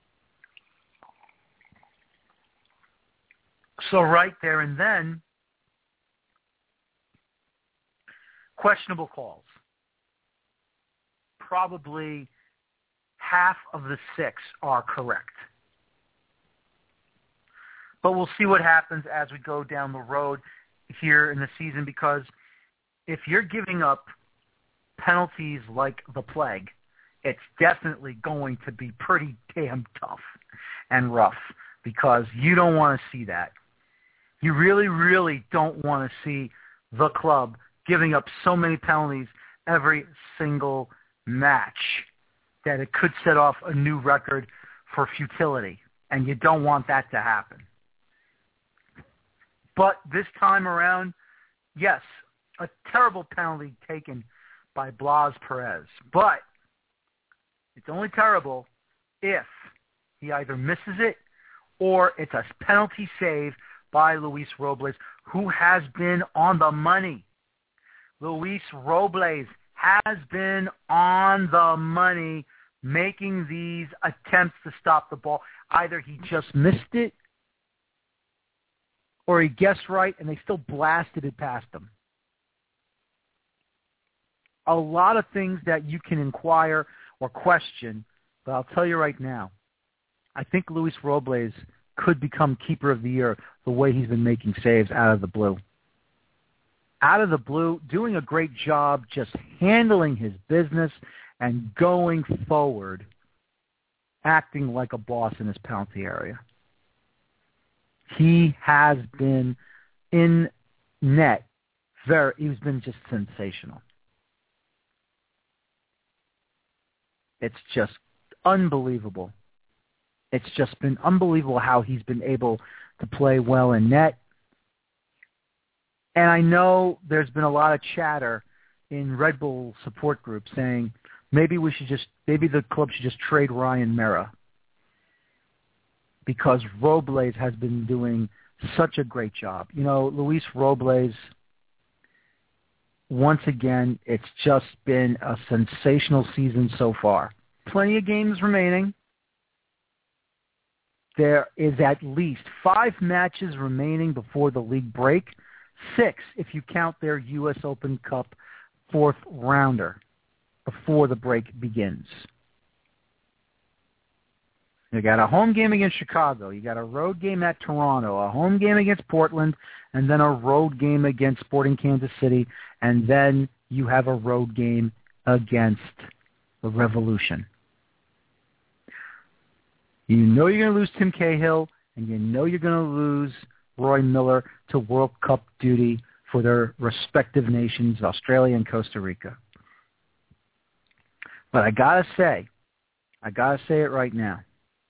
So right there and then, questionable calls. Probably half of the six are correct. But we'll see what happens as we go down the road here in the season, because if you're giving up penalties like the plague, it's definitely going to be pretty damn tough and rough because you don't want to see that. You really, really don't want to see the club giving up so many penalties every single match that it could set off a new record for futility, and you don't want that to happen. But this time around, yes, a terrible penalty taken by Blas Perez. But it's only terrible if he either misses it or it's a penalty save by Luis Robles, who has been on the money. Luis Robles has been on the money making these attempts to stop the ball. Either he just missed it or he guessed right and they still blasted it past him. A lot of things that you can inquire or question, but I'll tell you right now, I think Luis Robles could become Keeper of the Year the way he's been making saves out of the blue. Out of the blue, doing a great job just handling his business and going forward, acting like a boss in his penalty area. He has been in net very, he's been just sensational. It's just unbelievable. It's just been unbelievable how he's been able to play well in net. And I know there's been a lot of chatter in Red Bull support groups saying maybe we should just, maybe the club should just trade Ryan Meara because Robles has been doing such a great job. You know, Luis Robles, once again, it's just been a sensational season so far. Plenty of games remaining. There is at least five matches remaining before the league break. Six, if you count their U S Open Cup fourth rounder before the break begins. You got a home game against Chicago. You got a road game at Toronto, a home game against Portland, and then a road game against Sporting Kansas City, and then you have a road game against the Revolution. You know you're going to lose Tim Cahill, and you know you're going to lose Roy Miller to World Cup duty for their respective nations, Australia and Costa Rica. But I got to say, I got to say it right now.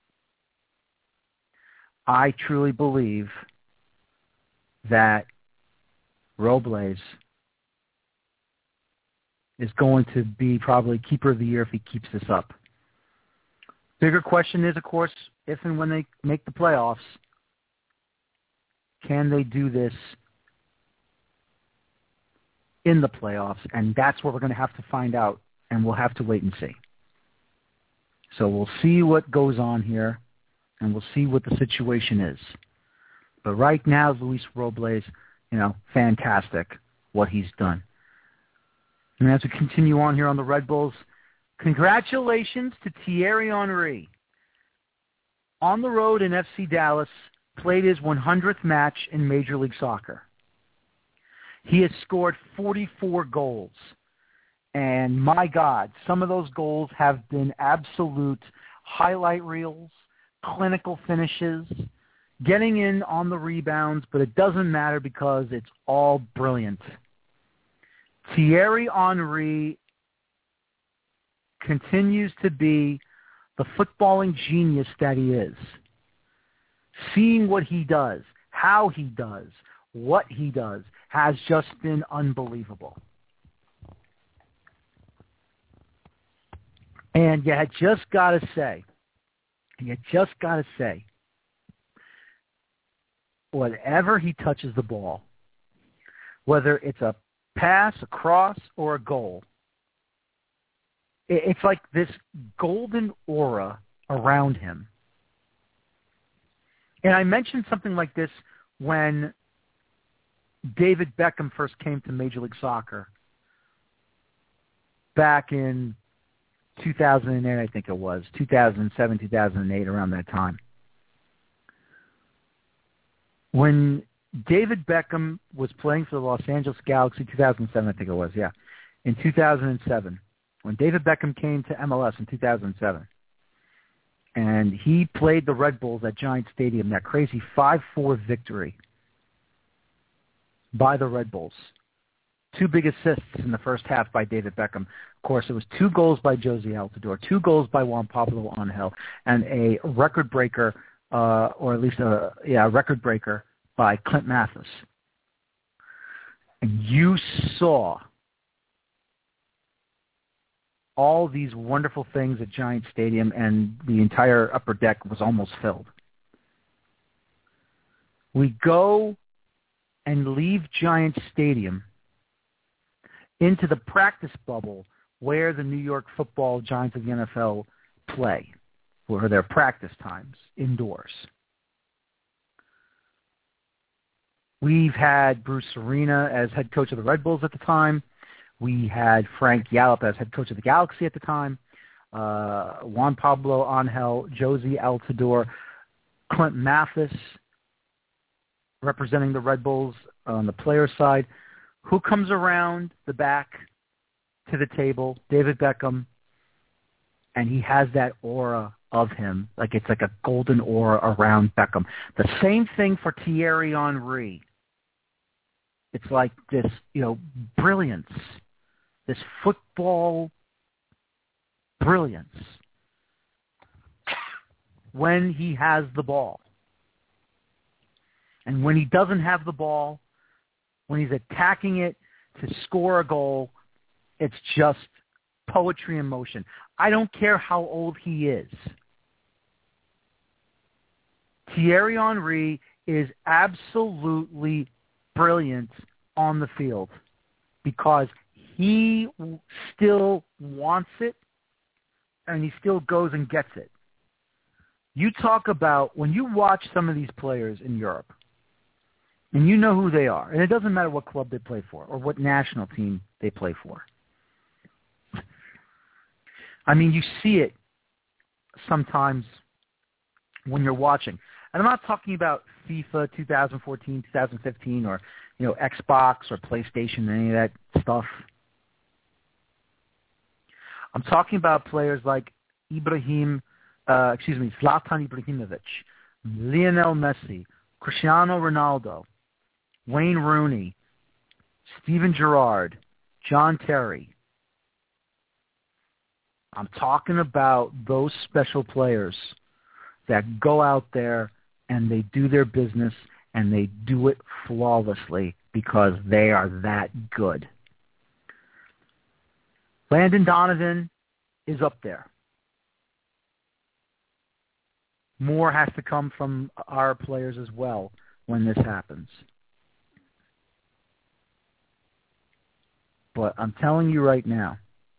I truly believe that Robles is going to be probably Keeper of the Year if he keeps this up. Bigger question is, of course, if and when they make the playoffs, can they do this in the playoffs? And that's what we're going to have to find out, and we'll have to wait and see. So we'll see what goes on here, and we'll see what the situation is. But right now, Luis Robles, you know, fantastic what he's done. And as we continue on here on the Red Bulls, congratulations to Thierry Henry. On the road in F C Dallas, played his one hundredth match in Major League Soccer. He has scored forty-four goals. And my God, some of those goals have been absolute highlight reels, clinical finishes, getting in on the rebounds, but it doesn't matter because it's all brilliant. Thierry Henry continues to be the footballing genius that he is. Seeing what he does, how he does, what he does, has just been unbelievable. And you had just got to say, you just got to say, whatever he touches the ball, whether it's a pass, a cross, or a goal, it's like this golden aura around him. And I mentioned something like this when David Beckham first came to Major League Soccer back in two thousand eight, I think it was, two thousand seven, two thousand eight, around that time. When David Beckham was playing for the Los Angeles Galaxy two thousand seven, I think it was, yeah, in two thousand seven. When David Beckham came to M L S in two thousand seven. And he played the Red Bulls at Giant Stadium, that crazy five four victory by the Red Bulls. Two big assists in the first half by David Beckham. Of course, it was two goals by Jozy Altidore, two goals by Juan Pablo Angel, and a record breaker, uh, or at least a yeah, a record breaker by Clint Mathis. And you saw all these wonderful things at Giant Stadium, and the entire upper deck was almost filled. We go and leave Giant Stadium into the practice bubble where the New York Football Giants of the N F L play, for their practice times indoors. We've had Bruce Arena as head coach of the Red Bulls at the time. We had Frank Yallop as head coach of the Galaxy at the time. Uh, Juan Pablo Angel, Jozy Altidore, Clint Mathis representing the Red Bulls on the player side. Who comes around the back to the table? David Beckham. And he has that aura of him, like it's like a golden aura around Beckham. The same thing for Thierry Henry. It's like this, you know, brilliance, this football brilliance when he has the ball. And when he doesn't have the ball, when he's attacking it to score a goal, it's just poetry in motion. I don't care how old he is. Thierry Henry is absolutely brilliant on the field because he still wants it and he still goes and gets it. You talk about, when you watch some of these players in Europe, and you know who they are, and it doesn't matter what club they play for or what national team they play for. I mean, you see it sometimes when you're watching. And I'm not talking about FIFA twenty fourteen, twenty fifteen, or, you know, Xbox or PlayStation, any of that stuff. I'm talking about players like Ibrahim, uh, excuse me, Zlatan Ibrahimovic, Lionel Messi, Cristiano Ronaldo, Wayne Rooney, Steven Gerrard, John Terry. I'm talking about those special players that go out there and they do their business and they do it flawlessly because they are that good. Landon Donovan is up there. More has to come from our players as well when this happens. But I'm telling you right now,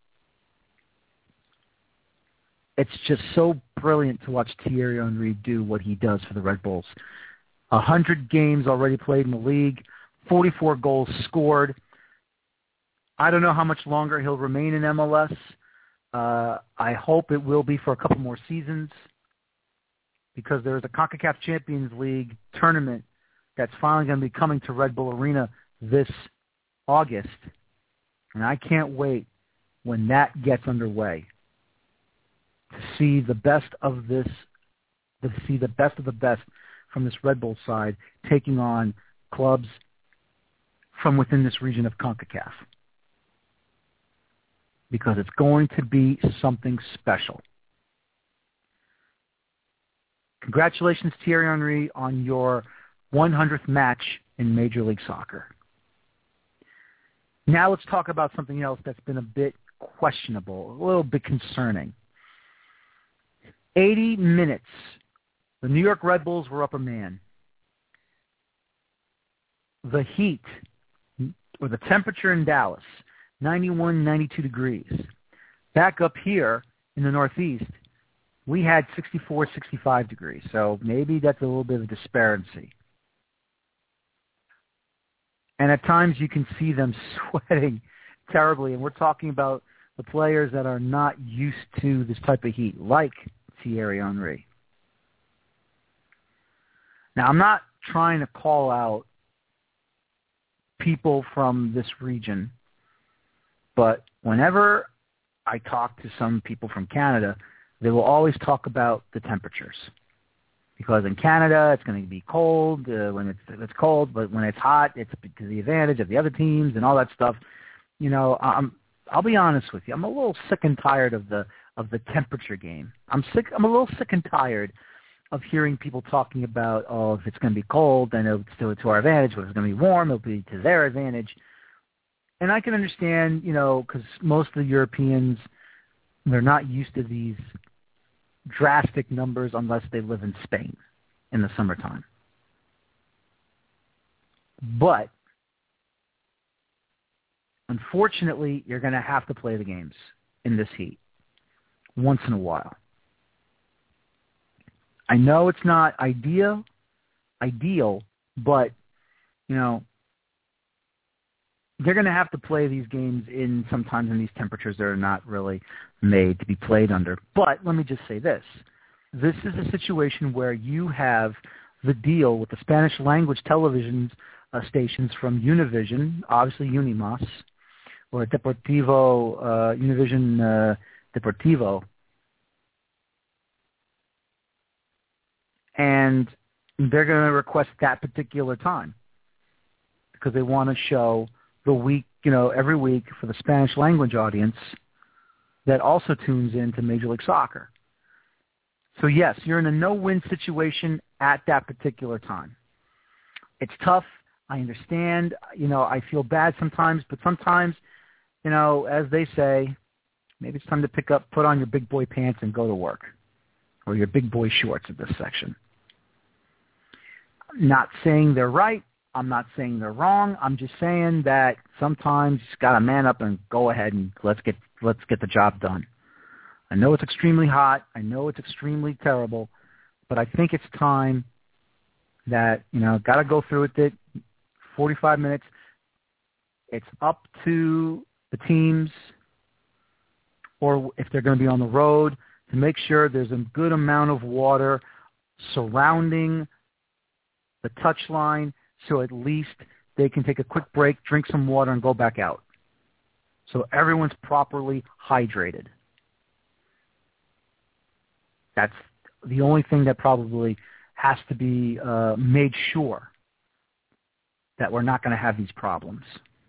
it's just so brilliant to watch Thierry Henry do what he does for the Red Bulls. one hundred games already played in the league, forty-four goals scored. I don't know how much longer he'll remain in M L S. Uh, I hope it will be for a couple more seasons because there's a CONCACAF Champions League tournament that's finally going to be coming to Red Bull Arena this August. And I can't wait when that gets underway to see the best of this, to see the best of the best from this Red Bull side taking on clubs from within this region of CONCACAF. Because it's going to be something special. Congratulations, Thierry Henry, on your one hundredth match in Major League Soccer. Now let's talk about something else that's been a bit questionable, a little bit concerning. eighty minutes. The New York Red Bulls were up a man. The heat, or the temperature in Dallas, ninety-one, ninety-two degrees. Back up here in the Northeast, we had sixty-four, sixty-five degrees. So maybe that's a little bit of a disparity. And at times you can see them sweating terribly. And we're talking about the players that are not used to this type of heat, like Thierry Henry. Now, I'm not trying to call out people from this region, but whenever I talk to some people from Canada, they will always talk about the temperatures. Because in Canada, it's going to be cold uh, when it's, it's cold, but when it's hot, it's to the advantage of the other teams and all that stuff. You know, I'm, I'll be honest with you. I'm a little sick and tired of the of the temperature game. I'm sick. I'm a little sick and tired of hearing people talking about, oh, if it's going to be cold, then it's to, to our advantage. If it's going to be warm, it'll be to their advantage. And I can understand, you know, because most of the Europeans, they're not used to these drastic numbers unless they live in Spain in the summertime. But unfortunately, you're going to have to play the games in this heat once in a while. I know it's not ideal, ideal, but, you know, they're going to have to play these games in sometimes in these temperatures that are not really made to be played under. But let me just say this. This is a situation where you have the deal with the Spanish language television uh, stations from Univision, obviously Unimas, or Deportivo, uh, Univision uh, Deportivo. And they're going to request that particular time because they want to show the week, you know, every week for the Spanish language audience that also tunes in to Major League Soccer. So yes, you're in a no-win situation at that particular time. It's tough. I understand. You know, I feel bad sometimes, but sometimes, you know, as they say, maybe it's time to pick up, put on your big boy pants and go to work, or your big boy shorts at this section. I'm not saying they're right. I'm not saying they're wrong. I'm just saying that sometimes you just got to man up and go ahead and let's get let's get the job done. I know it's extremely hot. I know it's extremely terrible, but I think it's time that, you know, got to go through with it. forty-five minutes. It's up to the teams, or if they're going to be on the road, to make sure there's a good amount of water surrounding the touch line, so at least they can take a quick break, drink some water, and go back out. So everyone's properly hydrated. That's the only thing that probably has to be uh, made sure that we're not going to have these problems.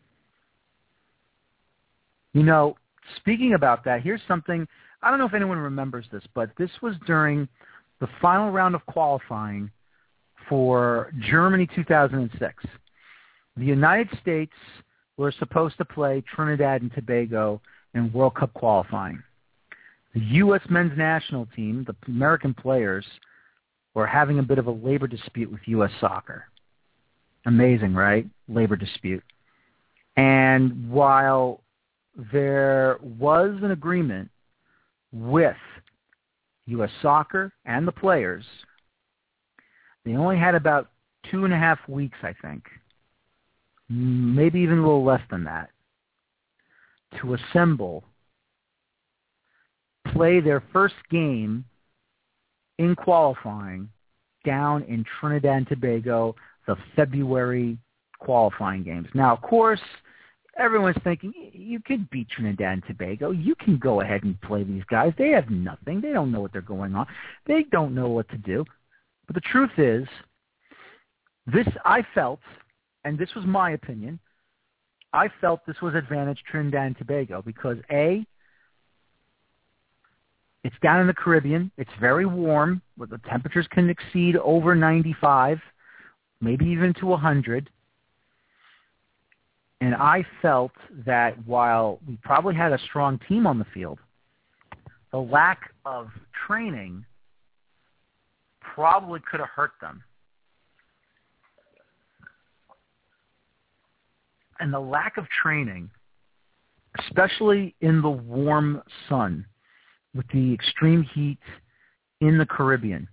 You know, speaking about that, here's something, I don't know if anyone remembers this, but this was during the final round of qualifying for Germany two thousand six. The United States were supposed to play Trinidad and Tobago in World Cup qualifying. The U S men's national team, the American players, were having a bit of a labor dispute with U S Soccer. Amazing, right? Labor dispute. And while there was an agreement with U S Soccer and the players, they only had about two and a half weeks, I think, maybe even a little less than that, to assemble, play their first game in qualifying down in Trinidad and Tobago, the February qualifying games. Now, of course, everyone's thinking, you could beat Trinidad and Tobago. You can go ahead and play these guys. They have nothing. They don't know what they're going on. They don't know what to do. But the truth is, this I felt, and this was my opinion, I felt this was advantage Trinidad and Tobago because, A, it's down in the Caribbean. It's very warm, where the temperatures can exceed over ninety-five, maybe even to one hundred. And I felt that while we probably had a strong team on the field, the lack of training probably could have hurt them. And the lack of training, especially in the warm sun, with the extreme heat in the Caribbean,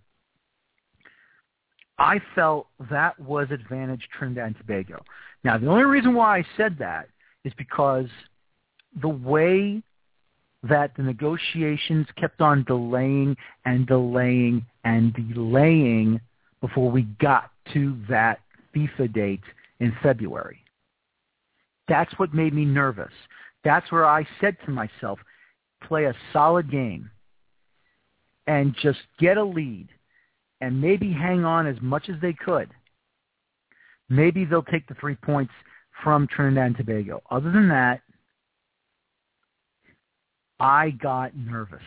I felt that was advantage Trinidad and Tobago. Now, the only reason why I said that is because the way that the negotiations kept on delaying and delaying and delaying before we got to that FIFA date in February. That's what made me nervous. That's where I said to myself, play a solid game and just get a lead and maybe hang on as much as they could. Maybe they'll take the three points from Trinidad and Tobago. Other than that, I got nervous.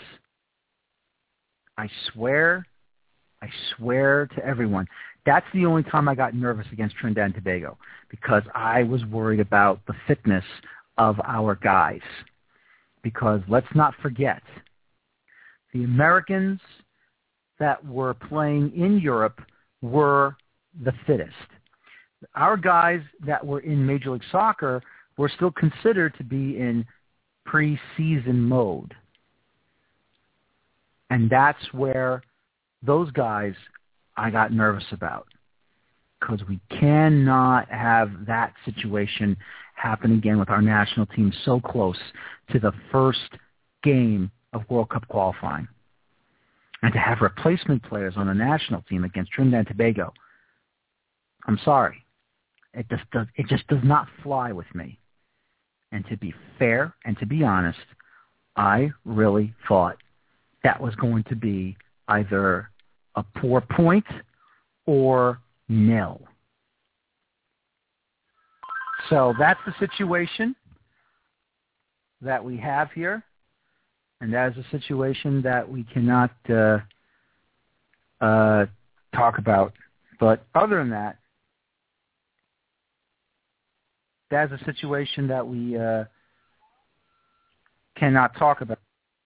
I swear, I swear to everyone, that's the only time I got nervous against Trinidad and Tobago, because I was worried about the fitness of our guys. Because let's not forget, the Americans that were playing in Europe were the fittest. Our guys that were in Major League Soccer were still considered to be in preseason mode. And that's where those guys I got nervous about, because we cannot have that situation happen again with our national team so close to the first game of World Cup qualifying. And to have replacement players on the national team against Trinidad and Tobago, I'm sorry. It just does, it just does not fly with me. And to be fair and to be honest, I really thought that was going to be either a poor point or nil. So that's the situation that we have here, and that is a situation that we cannot uh, uh, talk about. But other than that, that's a situation that we uh, cannot talk about.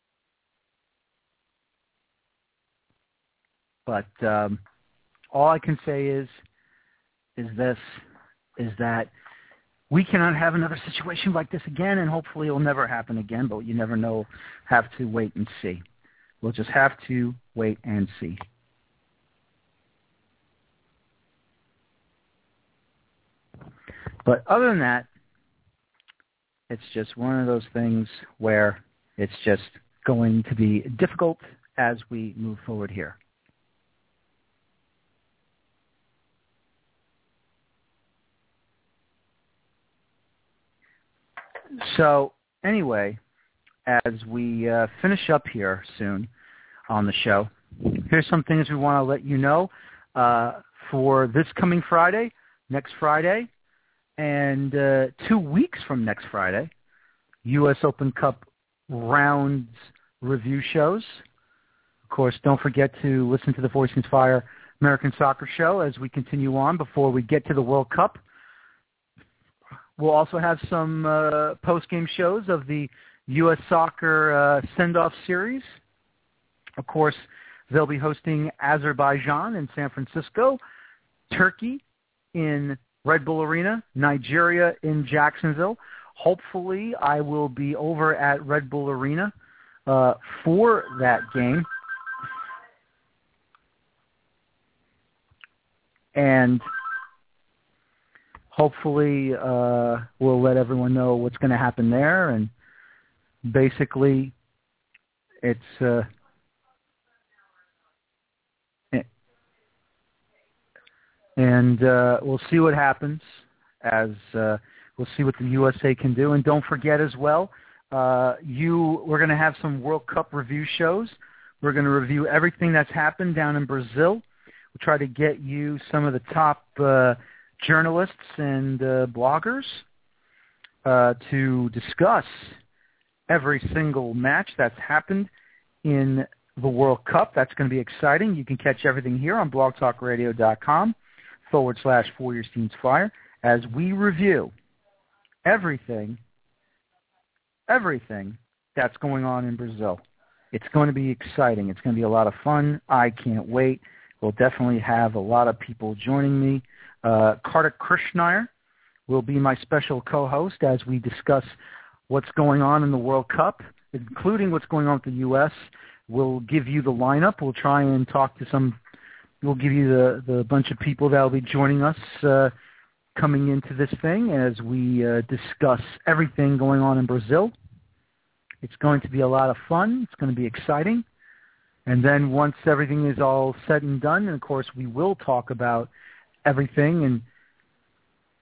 But um, all I can say is, is this, is that we cannot have another situation like this again, and hopefully it will never happen again, but you never know. Have to wait and see. We'll just have to wait and see. But other than that, it's just one of those things where it's just going to be difficult as we move forward here. So anyway, as we uh, finish up here soon on the show, here's some things we want to let you know uh, for this coming Friday, next Friday, and uh, two weeks from next Friday, U S Open Cup rounds review shows. Of course, don't forget to listen to the Four Seasons Fire American Soccer Show as we continue on before we get to the World Cup. We'll also have some uh, post-game shows of the U S Soccer uh, send-off series. Of course, they'll be hosting Azerbaijan in San Francisco, Turkey in Red Bull Arena, Nigeria in Jacksonville. Hopefully, I will be over at Red Bull Arena uh, for that game. And hopefully, uh, we'll let everyone know what's going to happen there. And basically, it's uh, and uh, we'll see what happens as uh, we'll see what the U S A can do. And don't forget as well, uh, you we're going to have some World Cup review shows. We're going to review everything that's happened down in Brazil. We'll try to get you some of the top uh, journalists and uh, bloggers uh, to discuss every single match that's happened in the World Cup. That's going to be exciting. You can catch everything here on blogtalkradio.com forward slash Feuerstein's Fire as we review everything, everything that's going on in Brazil. It's going to be exciting. It's going to be a lot of fun. I can't wait. We'll definitely have a lot of people joining me. Uh, Kartik Krishnaiyer will be my special co-host as we discuss what's going on in the World Cup, including what's going on with the U S. We'll give you the lineup. We'll try and talk to some, we'll give you the, the bunch of people that will be joining us uh, coming into this thing as we uh, discuss everything going on in Brazil. It's going to be a lot of fun. It's going to be exciting. And then once everything is all said and done, and of course we will talk about everything and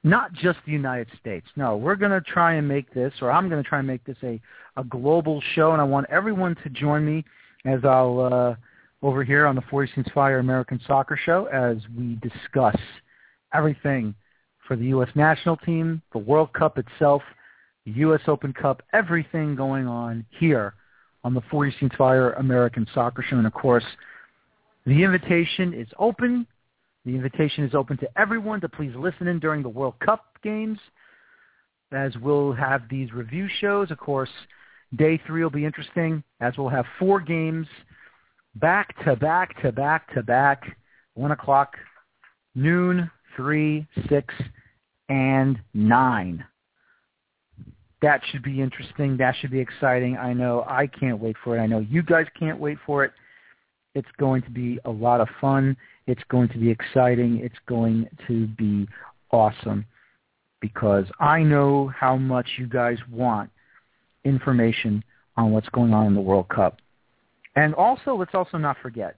not just the United States. No, we're going to try and make this, or I'm going to try and make this a, a global show, and I want everyone to join me as I'll uh, over here on the Four Year Scenes Fire American Soccer Show as we discuss everything for the U S national team, the World Cup itself, the U S Open Cup, everything going on here on the Four Year Scenes Fire American Soccer Show. And, of course, the invitation is open. The invitation is open to everyone to please listen in during the World Cup games, as we'll have these review shows. Of course, day three will be interesting, as we'll have four games back to back to back to back, one o'clock, noon, three, six, and nine. That should be interesting. That should be exciting. I know I can't wait for it. I know you guys can't wait for it. It's going to be a lot of fun. It's going to be exciting. It's going to be awesome because I know how much you guys want information on what's going on in the World Cup. And also, let's also not forget,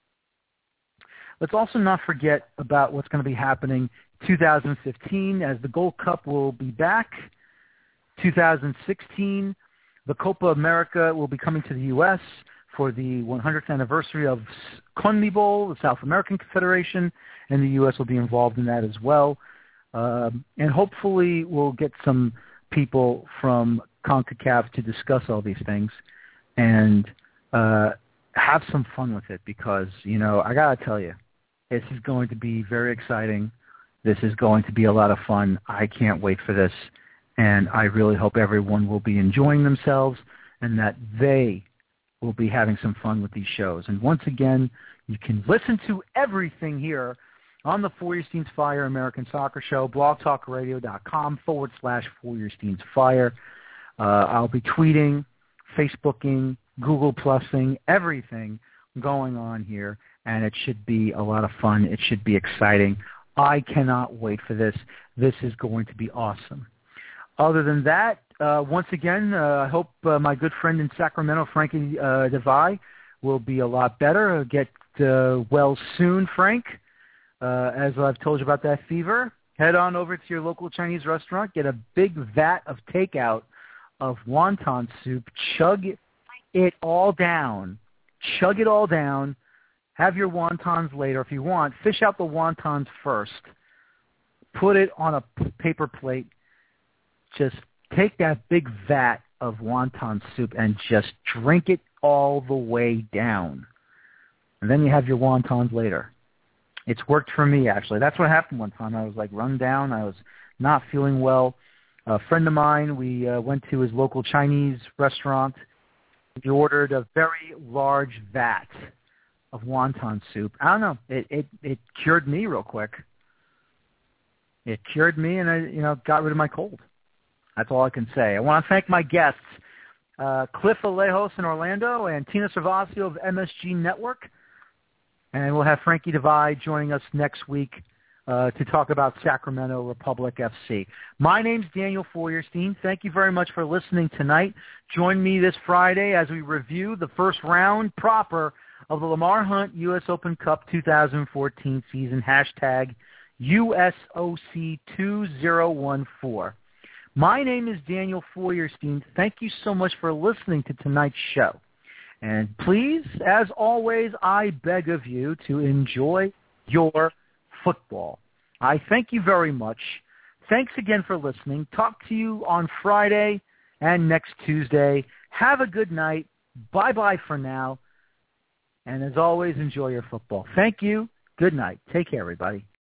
let's also not forget about what's going to be happening two thousand fifteen as the Gold Cup will be back. two thousand sixteen, the Copa America will be coming to the U S for the one hundredth anniversary of CONMEBOL, the South American Confederation, and the U S will be involved in that as well. Um, and hopefully we'll get some people from CONCACAF to discuss all these things and uh, have some fun with it because, you know, I got to tell you, this is going to be very exciting. This is going to be a lot of fun. I can't wait for this. And I really hope everyone will be enjoying themselves and that they will be having some fun with these shows. And once again, you can listen to everything here on the Four Year Scenes Fire American Soccer Show, blogtalkradio.com forward slash Four Year Scenes Fire. Uh, I'll be tweeting, Facebooking, Google Plusing, everything going on here, and it should be a lot of fun. It should be exciting. I cannot wait for this. This is going to be awesome. Other than that, uh, once again, uh, I hope uh, my good friend in Sacramento, Frankie uh, Devay, will be a lot better. Get uh, well soon, Frank. Uh, as I've told you about that fever, head on over to your local Chinese restaurant, get a big vat of takeout of wonton soup, chug it all down, chug it all down, have your wontons later. If you want, fish out the wontons first, put it on a p- paper plate, just take that big vat of wonton soup and just drink it all the way down. And then you have your wontons later. It's worked for me, actually. That's what happened one time. I was, like, run down. I was not feeling well. A friend of mine, we uh, went to his local Chinese restaurant. He ordered a very large vat of wonton soup. I don't know. It, it, it cured me real quick. It cured me, and I, you know, got rid of my cold. That's all I can say. I want to thank my guests, uh, Cliff Alejos in Orlando and Tina Servasio of M S G Network. And we'll have Frankie Devay joining us next week uh, to talk about Sacramento Republic F C. My name's Daniel Feuerstein. Thank you very much for listening tonight. Join me this Friday as we review the first round proper of the Lamar Hunt U S Open Cup twenty fourteen season, hashtag U S O C two thousand fourteen. My name is Daniel Feuerstein. Thank you so much for listening to tonight's show. And please, as always, I beg of you to enjoy your football. I thank you very much. Thanks again for listening. Talk to you on Friday and next Tuesday. Have a good night. Bye-bye for now. And as always, enjoy your football. Thank you. Good night. Take care, everybody.